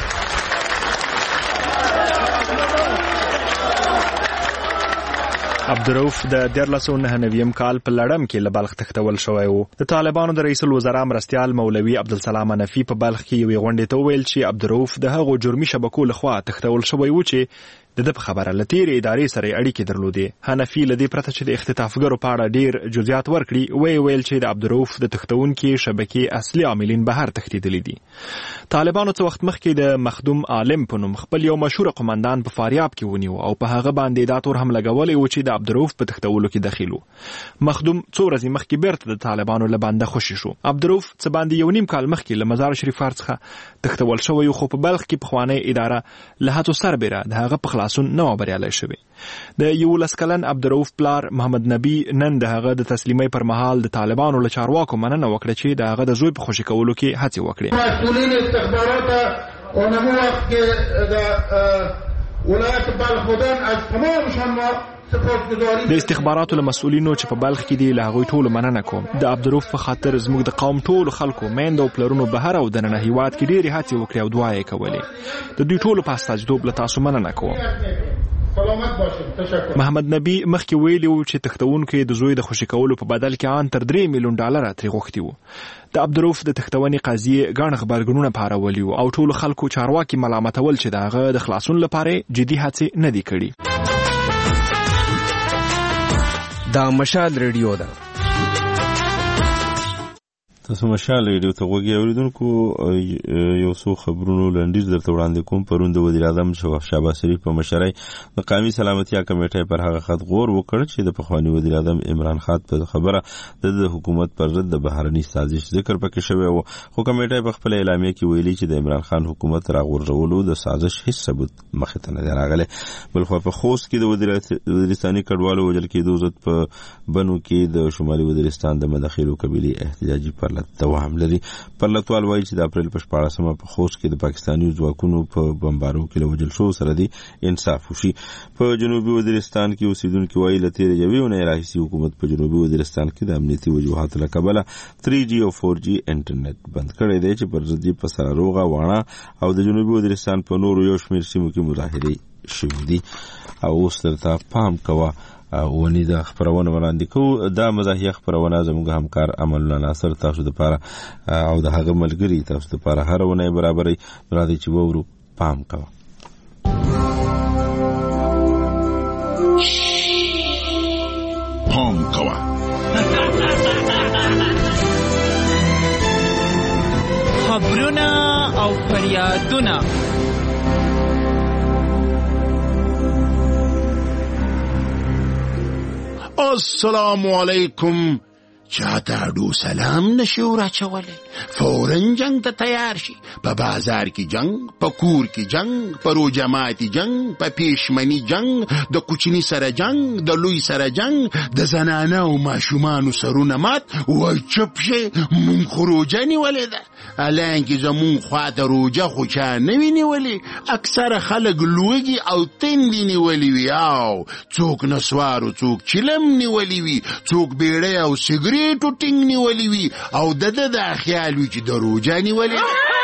عبدالرؤف د دیارلس سوه نهه نوي کال په لړم کې له بلخ تښتول شوی و. د طالبانو د رئیس الوزرا مرستیال مولوي عبدالسلام حنفي په بلخ کې یوې غونډې ته وویل چې عبدالرؤف د هغو جرمي شبکو لخوا تښتول شوی و چې د ده په خبره له تېرې ادارې سره یې اړیکې درلودې. حنفي له دې پرته چې د اختطافګرو په اړه ډېر جزئیات ورکړي ویې ویل چې د عبدالرؤف د تښتونکي شبکې اصلي عاملین بهر تښتېدلي دي. طالبانو څه وخت مخکې د مخدوم عالم په نوم خپل یو مشهور قمندان په فاریاب کې ونیو او په هغه باندې دا تور هم لګولی و چې د عبدالرؤف په تښتولو کې دخیل و. مخدوم څو ورځې مخکې بیرته د طالبانو له بنده خوشي شو. عبدالرؤف څه باندې یو نیم کال مخکې له مزار شریف ښار څخه تښتول شوی و، خو په بلخ کې پخوانۍ اداره له هڅو سربېره د هغه په خلاصون نه وه بریالی شوې. د یولس کلن عبدالرؤف پلار محمد نبی نن د هغه د تسلیمۍ پر مهال د طالبانو له چارواکو مننه وکړه چې د هغه د زوی په خوشي کولو کې هڅې وکړې. مسئولین استخبارات اونمو وقت که د ولایت بلخ بودن از تمامشان ما د استخباراتو له مسؤلینو چې په بلخ کې دي له هغوی ټولو مننه کوم. د عبدالرؤف په خاطر زموږ د قوم ټولو خلکو میندو او پلرونو بهر او دننه هیواد کې ډېرې هڅې وکړې او دعا یې کولې. د دوی ټولو په استازیتوب له تاسو مننه کوم. محمد نبی مخکې ویلي و چې تښتونکی د زوی د خوشي کولو په بدل کې ان تر درې میلیون ډالره ترې غوښتي وو. د عبدالرؤف د تښتونې قضیې ګڼ غبرګونونه پارولي وو او ټولو خلکو چارواکي ملامتول چې د هغه د خلاصون لپاره جدي هڅې نه دي کړي. دا مشال ریډیو ده. تاسو مشال ریډیو ته غوږی اوریدونکو یو څو خبرونو لنډیز درته وړاندې کوم. پرون د وزیر اعظم شهباز شریف په مشرۍ د قومي سلامتیا کمیټې پر هغه خط غور وکړ چې د پخواني وزیر اعظم عمران خان په خبره د حکومت پر ضد د بهرني سازش ذکر پکې شوی و، خو کمیټې په خپل اعلامیه کې ویلي چې د عمران خان حکومت راغورځولو د سازش هیڅ ثبوت مخې ته نه دی راغلی. بلخو په خوست کې د وزیرستاني کډوالو وژل کېدو ضد په بنو کې د شمالي وزیرستان د مداخلو قبیلې احتجاجي پر دوام لري. پرلتوال وایي چې د اپریل په شپاړسمه په خوست کې د پاکستاني ځواکونو په بمبارو کې له وژل شوو سره دی انصاف وشي. په جنوبي وزیرستان کې اوسیدونکي وایي له تېرې یوې اونۍ راهیسې حکومت په جنوبي وزیرستان کې د امنیتي وجوهاتو له کبله تھری جی او فور جی انټرنیټ بند کړی دی چې پر ضد یې په سراروغه، واڼه او د جنوبي وزیرستان په نورو یو شمېر سیمو کې مظاهرې شوي دي. او اوس درته پام کوه ونی د خبرونه وړاندې کوو. دا مزاحیه خبرونه زموږ همکار امل ناصر تاسو د پاره او د هغه ملګری تاسو د پاره هر ونه برابرې راځي چې وورو. پام کوه. پام کوه. خبرونه او فریادونه السلام علیکم. چاته اډو سلام نشي وراچولی، فورن جنگ ته تیار شي. په بازار کې جنگ، په کور کې جنگ، په رو جماعتي جنگ، په پیشمنی جنگ، د کوچني سره جنگ، د لوی سره جنگ، د زنانه او ماشومانو سرونه مات. وای چپ شي، مونږ خو روجه نیولې ده. الانکې زمون خواته روجه خو چا نه وي نیولې. اکثره خلک لوږي او تندې نیولې وي، او څوک نسوارو، څوک چلم نیولې وي، څوک بیړۍ او سګریټو ټینګ نیولې وي، او د ده دا خیال وي چې د روجه نیولې.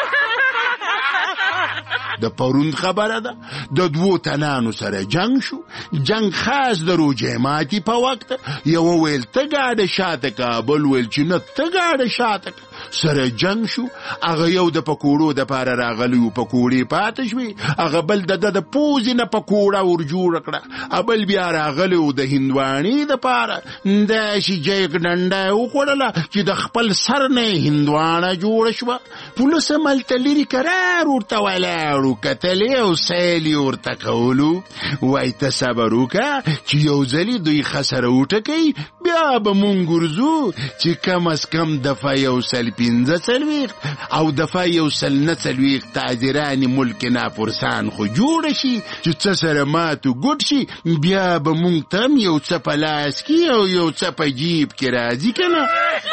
د پرون خبره ده، د دوو تنانو سره جنگ شو. جنگ خاص د روجه ماتي په وخت. یو ویل ته ګاډه شاته کا، بل ویل چې نه ته ګاډه شاته کا. سره جنگ شو. هغه یو د پکوړو د پاره راغلی و، پکوړې پاتې شوې، هغه بل د د پوزې نه پکوړه ور جوړ کړه، ابل بیا راغلی و د هندوانې د پاره داسې جیک ډنډه یې وخوړله چې د خپل سر نه یې هندوانه جوړه شوه. پولیس هملته لرې کرار ورته ولاړو، کتلې او سیل یې ورته کولو. وایي ته صبر وکړه چې یو ځلې دوی ښه سره وټکوي، بیا به مونږ ورځو چې کم از کم دفعه یو سل پنځه څلوېښت او دفعه یو سل نه څلوېښت تاجران ملک ناپرسان خو جوړه شي چې څه سره ماتو ګوډ شي، بیا به مونږ ته هم یو څه په لاس کې او یو څه په جیب کې راځي که نه.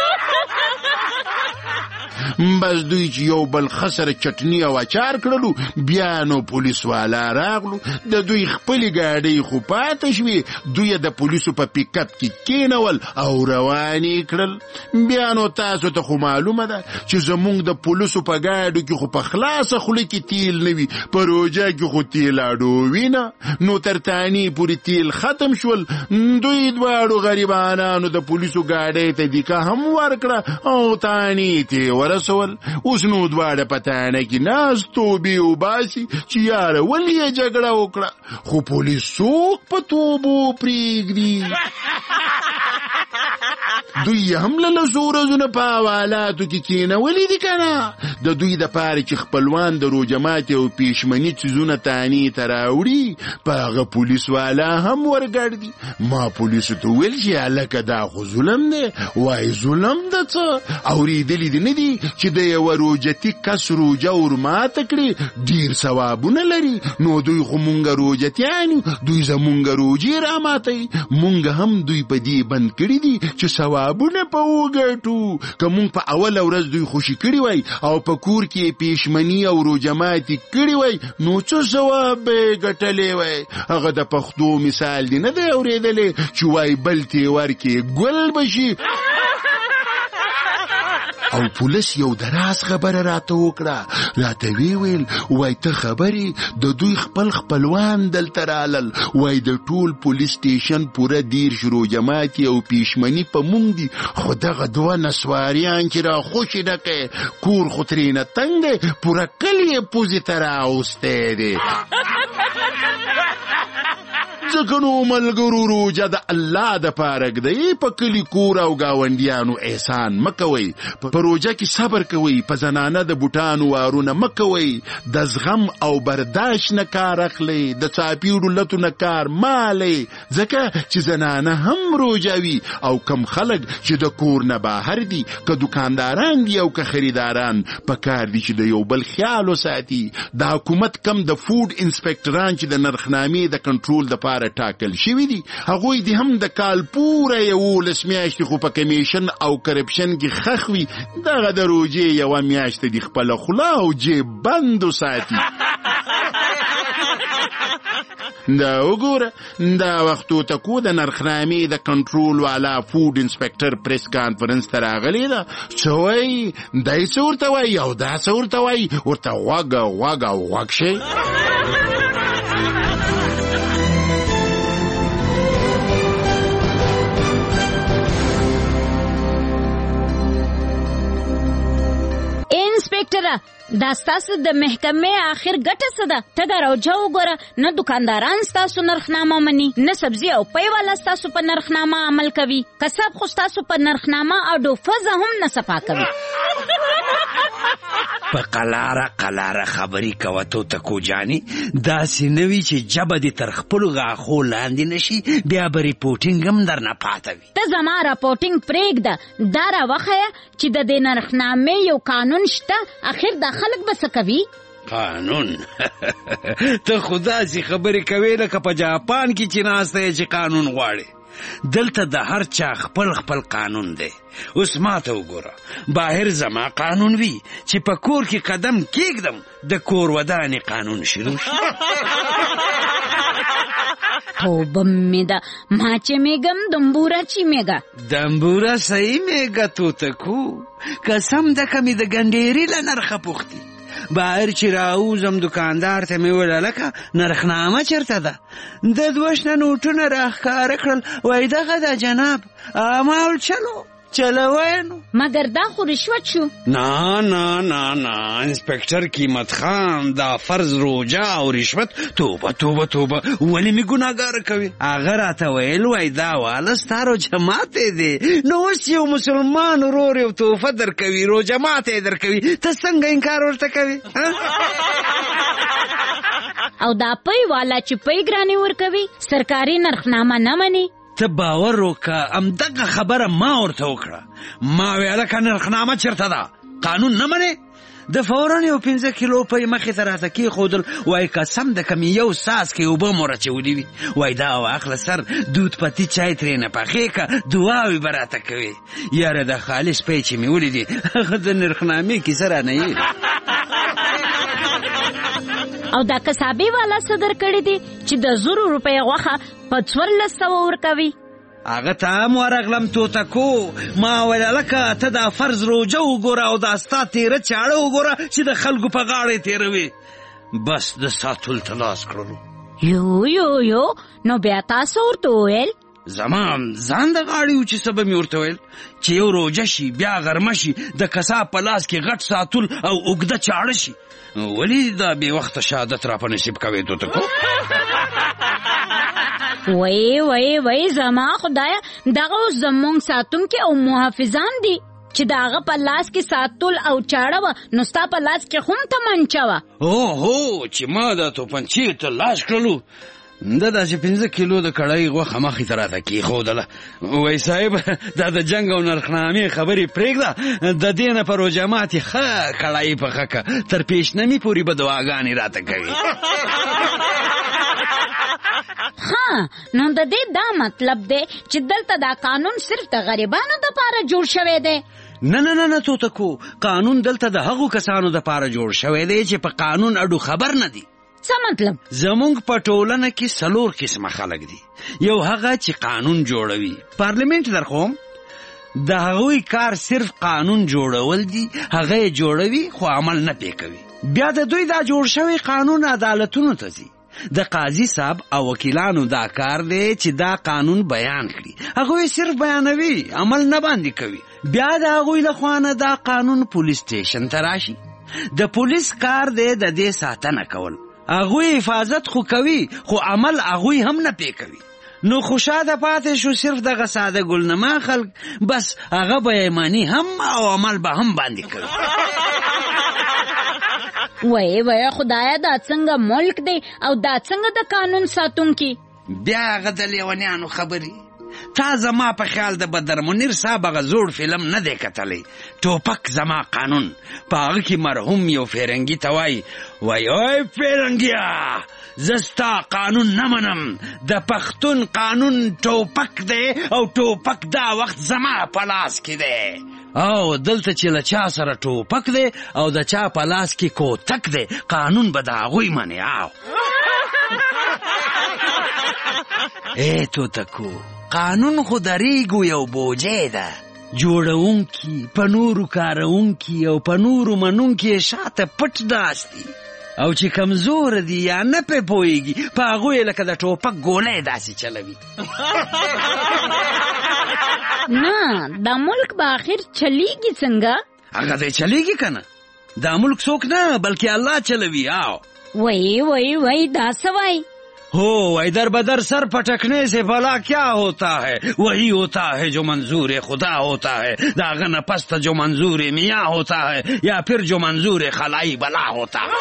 بس دوی چې یو بل خسر چټنی او اچار کړلو، بیا نو پولیس والا راغلو، د دوی خپلې ګاډۍ خو پاتې شوې، دوی د پولیسو په پیک اپ کې کېنول او روان یې کړل. بیا نو تاسو ته خو معلومه ده چې زمونږ د پولیسو په ګاډو کې خو په خلاصه خوله کې تیل نه وي، په روژه کې خو تیل اډووي نه، نو تر تانې پورې تیل ختم شول. دوی دواړو غریبانانو د پولیسو ګاډۍ ته دیکه هم ورکړه او تانې ته ورسول. اوس نو دواړه په تانه کې ناست توبې وباسي چې یاره ولې یې جګړه وکړه، خو پولیس څوک په توبو پرېږدي. دوی هم له لسو ورځو په حوالاتو کې کېنولي دي که نه، د دوی دپاره چې خپلوان د روژه ماتې او پیشمني څیزونه تانې ته راوړي، په هغه پولیس والا هم ورګرځي. ما پولیسو ته وویل چې هلکه دا خو ظلم دی. وایي ظلم ده څه؟ اورېدلي دي نه دي چې د یوه روژتي کس روژه ورماته کړي ډېر ثوابونه لري؟ نو دوی خو مونږه روژتیان یو، دوی زمونږه روژې راماتوي، مونږ هم دوی په دې بند کړي دي چې ثوابونه په وګټو. که مونږ په اوله ورځ دوی خوشي کړي وای او په کور کې پیشمني او روژه ماتې کړي وای، نو څه ثواب به یې ګټلی وای؟ هغه د پښتو مثال دی نه دی اورېدلی چې وای بل تیور کې ګل بشي. او پولیس یو دراز خبره راته وکړه، راته وی ویل وای ته خبرې د دوی خپل خپلوان دلته رالل، وای د ټول پولیس سټیشن پوره دیرش روژه ماتې او پیشمني په مونږ دي، خو دغه دوه نسواریان چې را خوشې ډکې کور خو ترېنه تنګ دی، پوره کلی یې پوزې ته راوستی دی. ځکه نو ملګرو روژه د الله دپاره ږدئ، په کلي کور او ګاونډیانو احسان مه کوئ، په روژه کې صبر کوئ، په زنانه د بوټانو وارونه مه کوئ، د زغم او برداشت نه کار اخلئ، د څاپیړو لتو نه کار مه الئ، ځکه چې زنانه هم روژه وي. او کم خلک چې د کور نه بهر دي، که دکانداران دي او که خریداران، په کار دي چې د یو بل خیال وساتي. د حکومت کم د فود انسپکټران چې د نرخنامې د کنټرول دپاره ټاکل شوي دي، هغوی دې هم د کال پوره یولس میاشتې خو په کمیشن او کرپشن کې خښ وي، دغه د روژې یوه میاشت دې خپله خوله او جیب بند وساتي. دا وګوره دا وختو تکو د نرخنامې د کنټرول والا فود انسپکټر پریس کانفرنس ته راغلی ده، څه وایي دی څه ورته وایي او دا څه ورته وایي، ورته غوږ غوږ او غوږ شئ. انسپکټره دا ستاسو د محکمې آخر ګټه څه ده؟ ته دا روژه وګوره، نه دکانداران ستاسو نرخنامه مني، نه سبزي او پی والا ستاسو په نرخنامه عمل کوي، کسب خو ستاسو په نرخنامه او ډوفزه هم نه صفا کوي. په قلاره قلاره خبرې کوه توتکو جانې، داسې نه وي چې جبه دې تر خپلو غاښو لاندې نشي، بیا به ریپورټینګ هم درنه پاته وي. ته زما راپورټینګ پرېږده، دا راوښیه چې د دې نرخنامې یو قانون شته، اخر دا خلک به څه کوي؟ قانون؟ ته خو داسې خبرې کوې لکه په جاپان کې چې ناسته یې چې قانون غواړې. دلته د هر چا خپل خپل قانون دی. اوس ما ته وګوره، باهر زما قانون وي چې په کور کې قدم کېږدم د کور ودانې قانون شروع شي. توبه مې ده، ما چې میږم دمبوره چې میږه. دمبوره صحیح میږه توتکو، قسم ده که مې د ګنډېري له نرخه پوښتي. بهر چې راوزم دکاندار ته مې وویل هلکه نرخنامه چېرته ده؟ د دوه شنه نوټونه راښکاره کړل، وایي دغه ده جناب. ما ویل چلو چلوئ نو. مګر دا خو رشوت شو. نه نه نه نه انسپکټر قیمت خان دا فرض روجه او رشوت توبه توبه توبه ولې می ګناګار کوي. هغه راته ویل وای دا واله ستا روجه ماته دی نو اوس یو مسلمان ورور یو توفه درکوي روجه ماته درکوي ته څنګه انکار ورته کوي. او دا پی والا چې پی ګرانی ورکوي سرکاري نرخنامه نه مني. ته باور وکړه همدغه خبره ما ورته وکړه. ما ویله که نرخنامه چېرته ده قانون نه منې. د فورا یو پنځه کیلو پی مخې ته راته کېښودل. وایي قسم د کم یو څاڅکې اوبه مو راچولي وي. وایي دا واخله سر دود پتي چای ترېنه پخې که دعاوې به راته کوې. یاره د خالص پی چې مې ولیدې هغه د نرخنامې کیسه رانه یې. او دا کسابي والا څه درکړي دي چې د زرو روپۍ غوښه په څوارلس سوه ورکوي. هغه ته هم ورغلم توتکو. ما ویل هلکه ته دا فرض روجه وګوره او دا ستا تېره چاړه وګوره چې د خلکو په غاړه تېروي. بس د ساتلو ته لاس کړلو. یو یو یو نو بیا تاسو ورته وویل؟ زما ځان د غاړې و چې څه به مې ورته ویل چې یو روجه شي بیا غرمه شي د کساب په لاس کې غټ ساتل او اوږده چاړه شي. ولې دا بې وخته شهادت را په نصیب کوې توتکو؟ وای وای وای زما خدایا دغه اوس زمونږ ساتونکي او محافظان دي چې د هغه په لاس کې ساتل او چاړه وه نو ستا په لاس کې هم تمنچه وه. او هو چې ما دا توپنچې ته لاس کړلو ده داسې پنځه کیلو د کړۍ غوښه مخې ته راته کېښودله. وایي صاحب دا د جنګ او نرخنامې خبرې پرېږده د دې نه په روژه ماتې ښه کړۍ پخه که تر پیشنمي پورې به دعاګانې راته کوي. ها نو د دې دا مطلب دی چې دلته دا قانون صرف د غریبانو دپاره جوړ شوی دی؟ نه نه نه نه توتکو قانون دلته د هغو کسانو دپاره جوړ شوی دی چې په قانون اډو خبر نه دي. څه مطلب؟ زمونږ په ټولنه کې څلور قسمه خلک دي. یو هغه چې قانون جوړوي پارلیمنت درخوم د هغوی کار صرف قانون جوړول دي. هغه یې جوړوي خو عمل نه پې کوي. بیا د دوی دا جوړ شوی قانون عدالتونو ته ځي. د قاضي صاحب او وکیلانو دا کار دی چې دا قانون بیان کړي. هغوی صرف بیانوي عمل نه باندې کوي. بیا د هغوی له خوا نه دا قانون پولیس سټیشن ته راشي. د پولیس کار دی د دې ساتنه کول. هغوی حفاظت خو کوي خو عمل هغوی هم نه پې کوي. نو خوشاده پاتې شو صرف دغه ساده ګلنما خلک. بس هغه به یې مني هم او عمل به هم باندې کوي. وای وای خدایا دا څنګه ملک دی او دا څنګه د قانون ساتونکي؟ بیا هغه د لیونیانو خبرې. تا زما په خیال د بدرمنیر صاحب هغه زوړ فلم نه دی کتلی ټوپک زما قانون. په هغه کې مرحوم یو فرنګي ته وایي وای اوی فرنګیا زه ستا قانون نه منم. د پښتون قانون ټوپک دی او ټوپک دا وخت زما په لاس کې دی. او دلته چې له چا سره ټوپک دی او د چا په لاس کې کوتک دی قانون به د هغوی منې. او ای توتکو قانون خو د ریګو یو بوجې ده. جوړونکي په نورو کارونکي او په نورو منونکي شاته پټ ناست دي او چې کمزور دي یا نه پې پوهېږي په هغوی لکه د ټوپک ګولۍ داسې چلوي. نه دا ملک به آخر چلیږي څنګه؟ هغه دی چلیږي که نه. دا ملک څوک نه بلکې الله چلوي. آو وای وای وای دا څه وای؟ ہو ادھر بدر سر پٹکنے سے بھلا کیا ہوتا ہے؟ وہی ہوتا ہے جو منظور خدا ہوتا ہے. داغن پست جو منظور میاں ہوتا ہے یا پھر جو منظور خلائی بلا ہوتا ہے.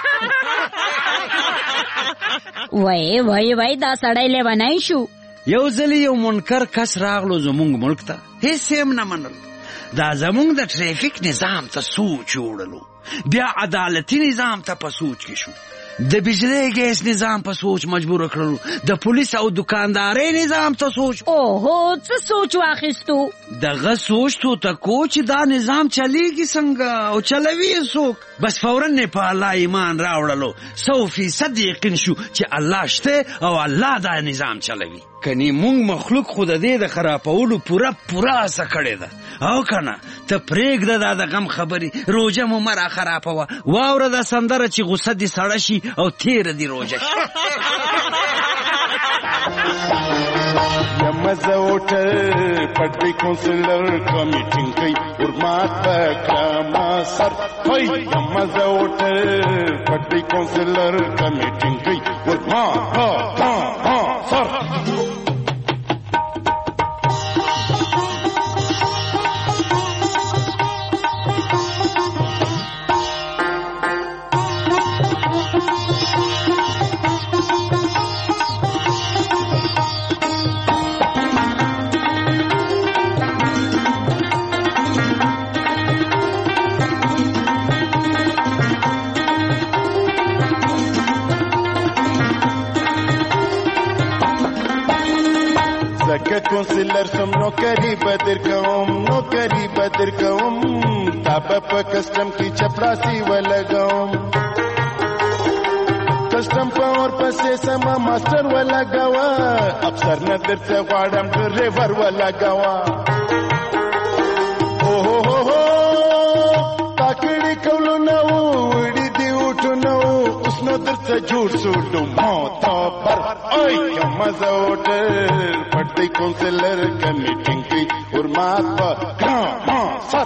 وای وای وای دا سړی لیونی شو. یو ځلې یو منکر کس راغلو زمونږ ملک ته هیڅ یې هم نه منل. دا زمونږ د ټریفیک نظام ته سوچ وړلو. بیا عدالتي نظام ته په سوچ کې شو. د بجلی ګیس نظام په سوچ مجبور کړلو. د پولیس او دکاندارۍ نظام ته سوچ. اوهو څه سوچ واخیستو؟ دغه سوچ تو تکو چې دا نظام چلیږي څنګه او چلوي یې څوک. بس فوراً یې په الله ایمان راوړلو. سو فیصد یقین شو چې الله شته او الله دا نظام چلوي. کني مونږ مخلوق خو د دې د خرابولو پوره پوره هڅه کړې ده. او کنه ته پرېږده دا د غم خبرې. روژه مو مه را خرابوه. واوره دا سندره چې غصه دې سړه شي او تیره دې روژه شي. مزه وټر پټي کونسلر کمیټینګ کوي ورمات پکما سر هاي مزه وټر پټي کونسلر کمیټینګ کوي ورمات پکما سر کونسلر سم نوکری بدر کوم نوکری بدر کوم تاب په کسٹم کی چپراسی ولګوم کسٹم پاور پسې سم ماستر ولګوا افسر نه درته غواړم ډرایور ولګوا او هو هو هو تاکړی کولو نو وړي دی وټو نو اوس نو درته جوړ سوټو مو تا پر اوي مزه وټر پټي کونسلر کمیټینګ کی ورمات په کما سر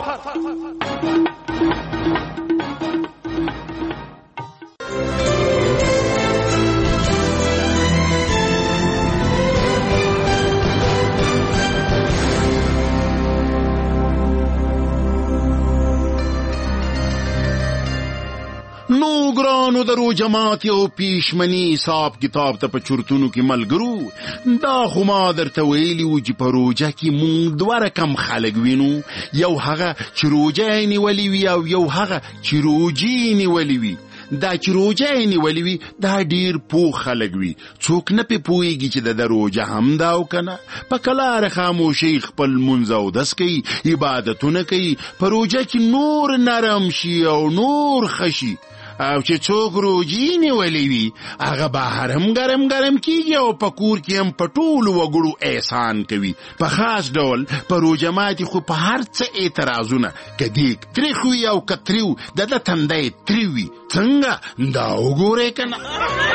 نو ګرانو درو جماعت یو پیشمنی حساب کتاب ته په چورتونو کې ملګرو دا خو ما درته ویلي و چې په روژه کې مونږ دوه رقم خلک وینو یو هغه چې روژه یې نیولې وي او یو هغه چې روژې یې نیولې وي دا چې روژه یې نیولې وي دا ډېر پوه خلک وي څوک نه پې پوهېږي چې د ده روژه هم دا او که نه په کلاره خاموشۍ خپل لمونځ اودس کوي عبادتونه کوي په روژه کې نور نرم شي او نور ښه شي او چې څوک روژې نیولې وي هغه بهر هم ګرم ګرم کېږي او په کور کې هم په ټولو وګړو احسان کوي په خاص ډول په روژه ماتي خو په هر څه اعتراضونه که دیګ تریخ وي او که تریو د ده تندی تریو وي څنګه دا وګورئ که نه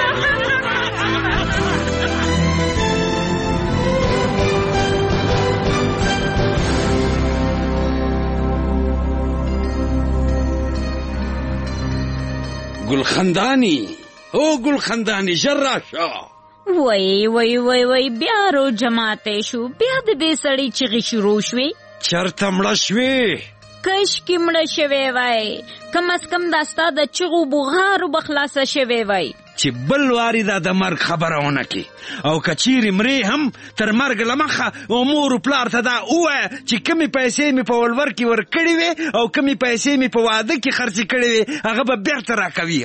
گل خندانی او گل خندانی جرا شا وای وای وای وای بیا رو جماعته شو بیا د بې سړی چغې شروع شوې چرته مړه شوې کش کې مړه شوې وای کم از کم دا ستا د چغو بغارو به خلاصه شوې وای چې بل واري دا د مرګ خبره ونه کړي او که چیرې مرې هم تر مرګ له مخه مور پلار ته دا ووایه چې کمې پیسې مې په ولور کې ورکړې وې او کمې پیسې مې په واده کې خرڅې کړې وې هغه به بېرته راکوي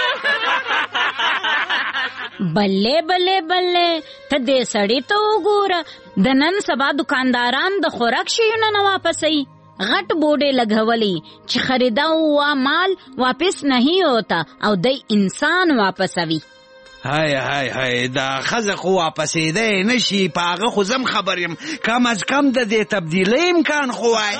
بلې بلې بلې ته دې سړي ته وګوره د نن سبا دکانداران د خوراک شیونه نه واپسوي غټ بوډے لګولي چې خریدا ہوا مال واپس نہیں ہوتا او دای انسان واپسوي هاي هاي هاي دا خزه خو واپسې دی نشي پاغه خو زم خبر یم کم از کم د دې تبدیلی امکان خو وای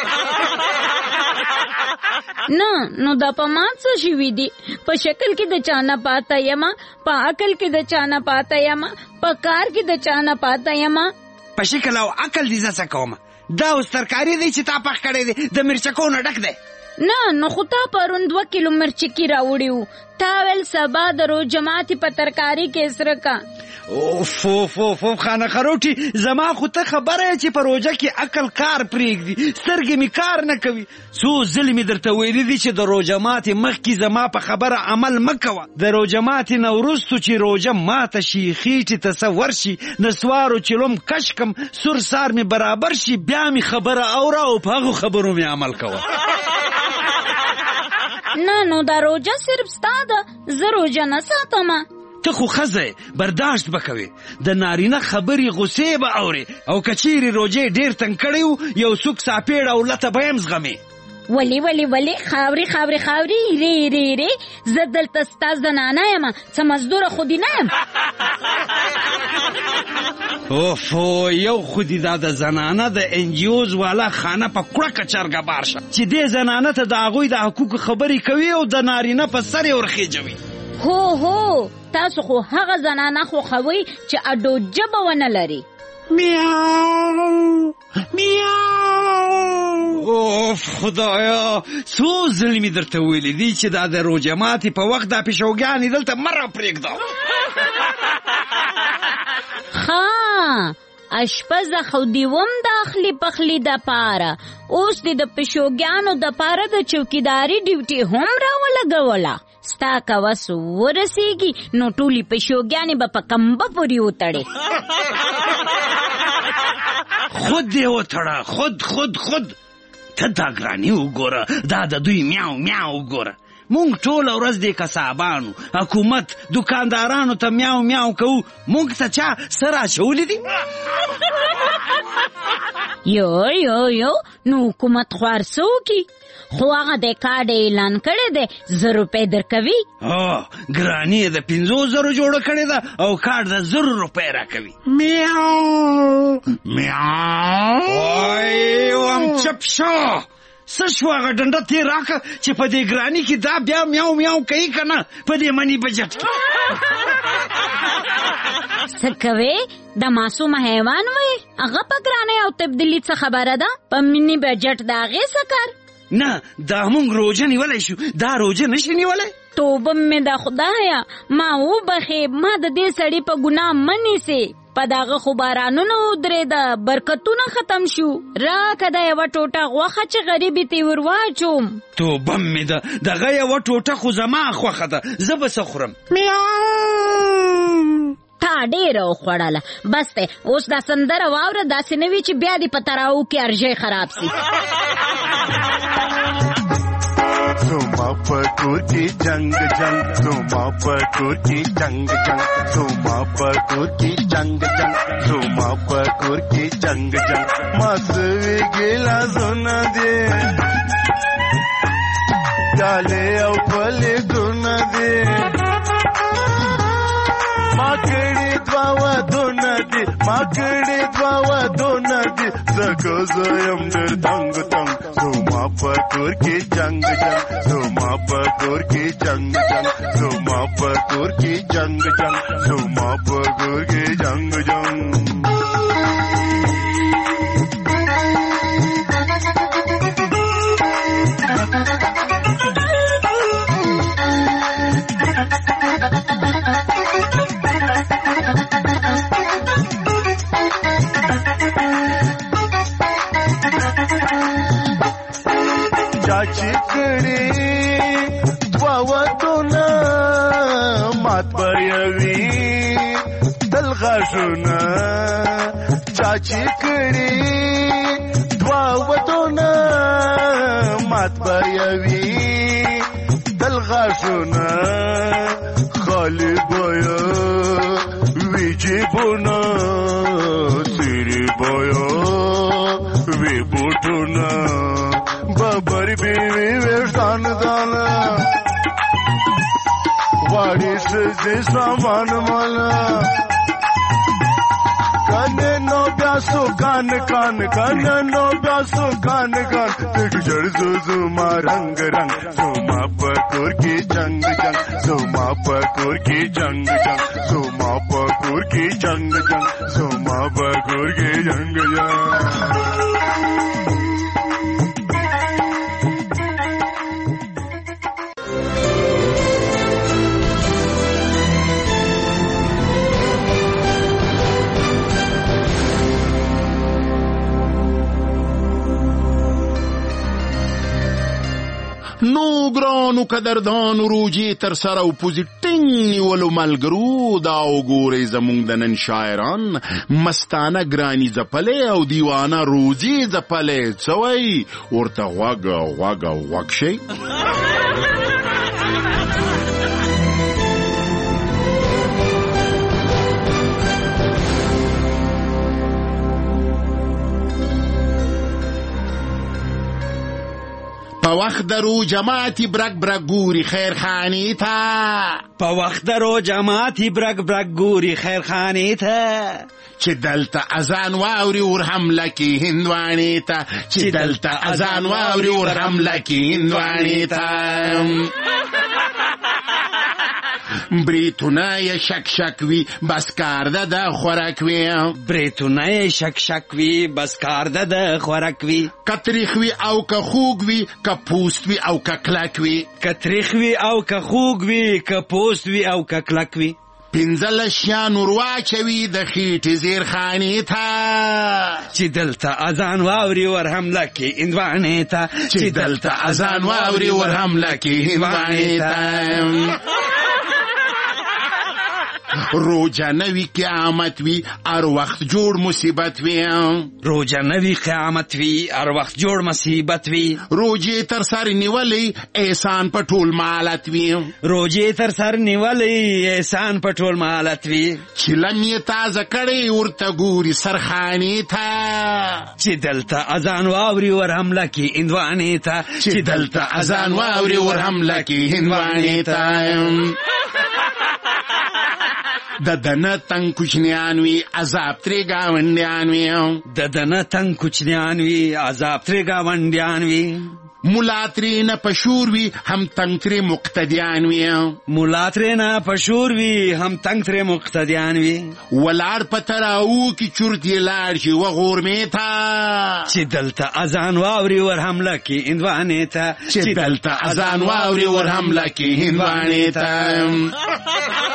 نه نو دا په مان څه شوي دي په شکل کې د چانه پاته یما په عقل کې د چانه پاته یما په کار کې د چانه پاته یما په شکل او عقل دې څه کوم دا اوس ترکاری دی چې تا پخ کړی دی د مرچکو نه ډک دی نه نو خو تا پرون دوه کیلو مرچکی راوړي وو تا ویل سبا د روژه ماتي په ترکاري کې سره کا اوف اوف اوف خانه خروټي زما خو ته خبره چې په روژه کې عقل کار پرېږدي سترګې مې کار نه کوي څو ځلې مې درته ویلي دي چې د روژه ماتې مخکې زما په خبره عمل مه کوه د روژه ماتې نه وروستو چې روژه ماته شي خېټې ته څه ورشي نسوارو چلوم کش کم سور سار مې برابر شي بیا مې خبره اوره او په هغو خبرو مې عمل کوه نه نو دا روژه صرف ستا ده زه روژه نه ساتم ته خو ښځه برداشت به کوې د نارینه خبرې غصې به اورې او که چیرې روژې ډېر تنګ کړی و یو څوک ساپېړه او لته به یم زغمې ولی ولی ولی خاوري خاوري خاوري ری ری ری زه دلته ستا زنانه یم څه مزدوره خو دې نه یم اوف یو خو دې دا د زنانه د انجیوز والا خانه په کړکه چرګه بار شه چې دې زنانه ته د هغوی د حقوقو خبرې کوي او د نارینه په سر یې ورخېجوي هو هو تاسو خو هغه زنانه خوښوئ چې اډو جبه ونه لري میاو میاو. اوف خدایا، څو ځلې مې درته ویلي دي چې دا د روژه ماتي په وخت دا پیشوګانې دلته مه راپرېږده. ښه اشپزه خو دې وم د اخلي پخلي دپاره، اوس دې د پیشوګانو دپاره د چوکیداري ډیوټي هم راولګوله. ستا که وس ورسېږي نو ټولې پیشوګانې به په کمبه پورې وتړې. خود دې وتړه، خود خود خود. ته دا ګراني وګوره، دا د دوی میاو میاو وګوره. مونږ ټوله ورځ د کسابانو، حکومت، دکاندارانو ته میاو میاو کوو، مونږ ته چا سر اچولی دي؟ یو یو یو نو حکومت خوار څه وکړي؟ خو هغه د کارډ اعلان کړی دی، زر روپۍ درکوي. ګراني یې د پنځو زرو جوړه کړې ده او کارډ د زرو روپۍ راکوي. میاو میاو. وای وم چپ شو. څه شو هغه ډنډه تېر راکړه چې په دې ګراني کې دا بیا میاو میاو کوي که نه په دې مني بجټ کې. څه کوې؟ د معصومه حیوان وې؟ هغه په ګرانۍ او تبدیلي څه خبره ده؟ په مني بجټ د هغې څه کار؟ نه دا مونږ روژه نیولی شو، دا روژه نشي نیولی. توبه مې د خدایه، ما وبخې، ما د دې سړي په ګناه مه نیسې. په دغه خو بارانونه ودرېده، برکتونه ختم شو. راکه دا یوه ټوټه غوښه چې غریبې ته ور واچوم. توبه مې ده، دغه یوه ټوټه خو زما خوښه ده، زه به څه خورم. تا ډېره وخوړله، بس دی اوس دا سندره واوره، داسې نه وي چې بیا دې په تراو کې ارژۍ خراب سي. زما په کور کې جنگ جنگ، زما په کور کې جنگ جنگ، زما په کور کې جنگ جنگ، زما په کور کې جنگ جنگ. ما سوي ګلاسونه دي ډالې او پلې دونه دي، ما کړي دوا ودونه دي، ما کړي دوا ودونه دي. زکه زویم ډېر تنګ تنګ، زما په کور کې جنگ جنگ، زما په کور کې جنگ جنگ، زما په کور کې جنگ جنگ، زما په کور کې جنگ جنگ. چاچی کړي دوا ودونه مات بریوي دل غاښونه، چاچی کړي دوا ودونه مات بریوي دل غاښونه. خالی بیا ویجی بونه سیری بیا وی بوټونه، ببر بیوی ویشتان دانا غاڑی سزی سامان مالا. کانے نو بیاسو کان کان، کانے نو بیاسو کان کان. دیکھ جر زو زما رنگ رنگ، زما پکور کی جنگ جنگ، زما پکور کی جنگ جنگ، زما پکور کی جنگ جنگ، زما پکور کی جنگ جنگ. نو ګرانو قدردانو روجې تر سره او پوزي ټینګ نیولو ملګرو، دا وګورئ زموږ د نن شاعران مستانه ګراني ځپلې او دیوانه روزي ځپلې. څه وایي ورته غوږ غوږ غوږ شئ. په وخت درو جماعتي برګ برګ ګوري خیر خانې ته، په وخت درو جماعتي برګ برګ ګوري خیر خانې ته. چې دلته اذان واوري ور حمله کې هندوانې ته، چې دلته اذان واوري ور حمله کې هندوانې ته. بریتونه یې شک شک وي بس کار ده د خوراک وي بریتونه یې شک شک وي بس کار ده د خوراک وي که تریخ وي او که خوږ وي که پوست وي او که کلک وي که تریخ وي او که خوږ وي که پوست وي او که کلک وي پنځلس شیان ور واچوي د خېټې زیرخانې ته چې دلته اذان واوري ور حمله کې هندوانې ته چې دلته اذان واوري ور حمله کې هندوانې ته روجه نوی قیامت وی ار وخت جوړ مصیبت وی روجه نوی قیامت وی ار وخت جوړ مصیبت وی روجه تر سر نیولې احسان په ټول مالت وی روجه تر سر نیولې احسان په ټول مالت وی چې لمې تازه کړي ورته ګوري سرخانې ته چې دلته اذان واوري ور حمله کې هندوانې ته چې دلته اذان واوري ور حمله کې هندوانې ته د دنه تنگ کوچنیان وی عذاب تری گاونډیان وی د دنه تنگ کوچنیان وی عذاب تری گاونډیان وی مولا تری نه پشور وی هم تنگ تری مقتدیان وی مولا تری نه پشور وی هم تنگ تری مقتدیان وی ولار پتراو کی چورتی لار شي و غورمې تا چې دلته اذان واوري ور حمله کې هندوانې ته چې دلته اذان واوري ور حمله کې هندوانې ته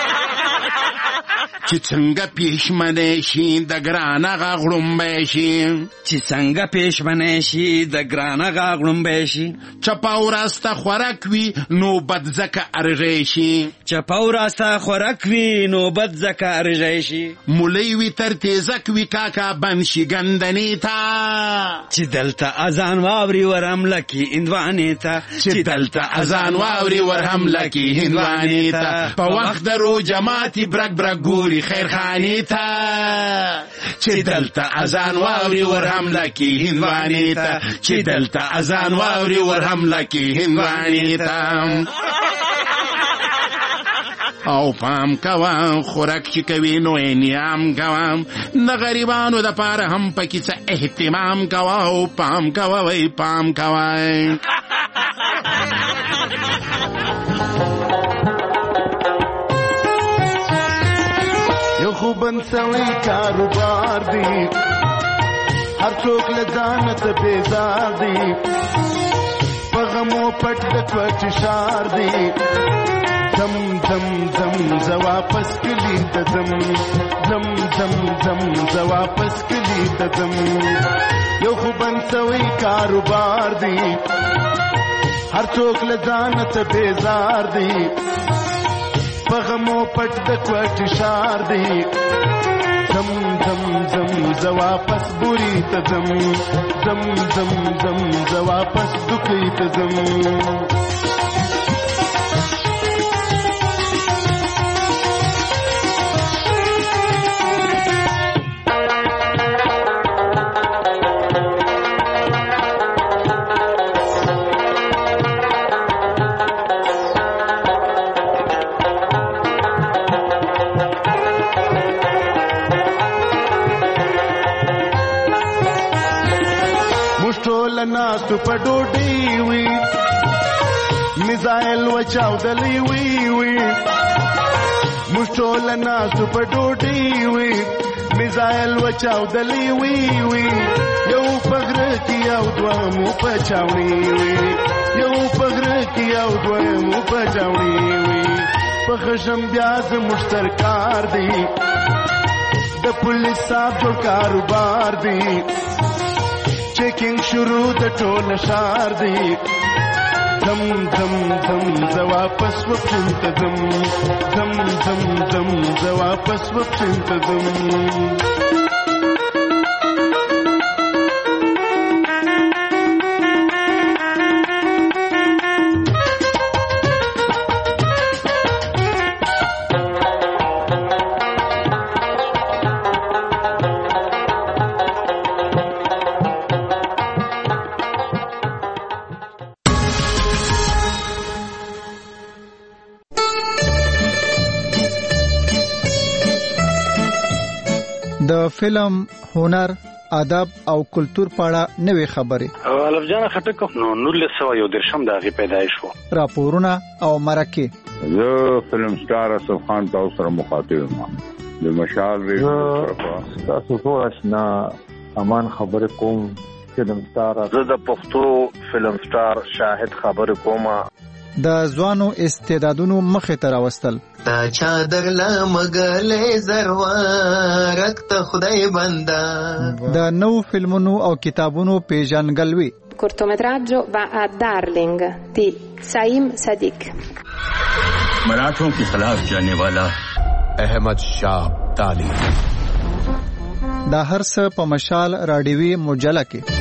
چې څنګه پېشمنې شي د ګرانه غړومبی شي چې څنګه پېشمنې شي د ګرانه غړومبی شي چپه وراسته خوراک وي نوبت ځکه ارژی شي چپه وراسته خوراک وي نوبت ځکه ارژی شي مولی وي تر تیزک وي کاکا بند شي ګندنې ته چې دلته اذان واوري ور حمله کې هندوانې ته چې دلته اذان واوري ور حمله کې هندوانې ته په وخت د روژه ماتي برګ برګ ګوري خیرخانې ته چې دلته اذان واوري ور حمله کې هندوانې ته چې دلته اذان واوري ور حمله کې هندوانې ته او پام کوام خوراک چې کوي نو انعام کوام د غریبانو د پاره هم پکې څه اهتمام کوه او پام کوه وای پام کوه یو خوبن سوی کاروبار دی هر څوک له ځانه ته بیزار دی په غمو پټ د کوټ شار دی زم زم زم ز واپس کلی ته زم زم زم زم ز واپس کلی ته زم یو خوبن سوی کاروبار دی هر څوک له ځانه ته بیزار دی په غمو پټ د کوټ شار دی زم زم زم ز واپس بوري ته زم زم زم زم ز واپس دکې ته زم ناستو په ډوډۍ وي میزایل وچاودلی وي وي موږ ټول ناستو په ډوډۍ وي میزایل وچاودلی وي وي یو په غره کې یو دوه مو په چاوني وي یو په غره کې یو دوه مو په چاوني وي په خشم بیا زموږ سرکار دی د پولیس صاحب جوړ کاروبار دی چیکنگ شروع د ټول شار دی زم زم زم ز واپس وپشن ته زم زم زم زم ز واپس وپشن ته زم د فلم، هنر، ادب او کلچر په اړه نوې خبرې. الف جان خټک نو نولس سوه یو دېرشم د هغې پیدایش و. راپورونه او مرکې زه فلم سٹار اسف خان تاسو سره مخاطب یم د مشال ریډیو طرفه. تاسو ټول آشنا امان خبر کوم فلم سٹار. زه د پښتو فلم سٹار شاهد خبر کوم. د ځوانو استعدادونو مخه ته راوستل. تا چادر لا مګلې زروارک ته خدای بندا. د نو فلمونو او کتابونو پیژنګلوي. cortometraggio va a Darling di Saim Sadiq. मराठों के खिलाफ जाने वाला अहमद शाह अब्दाली. دا هر څه په مشال راډیوي مجله کې.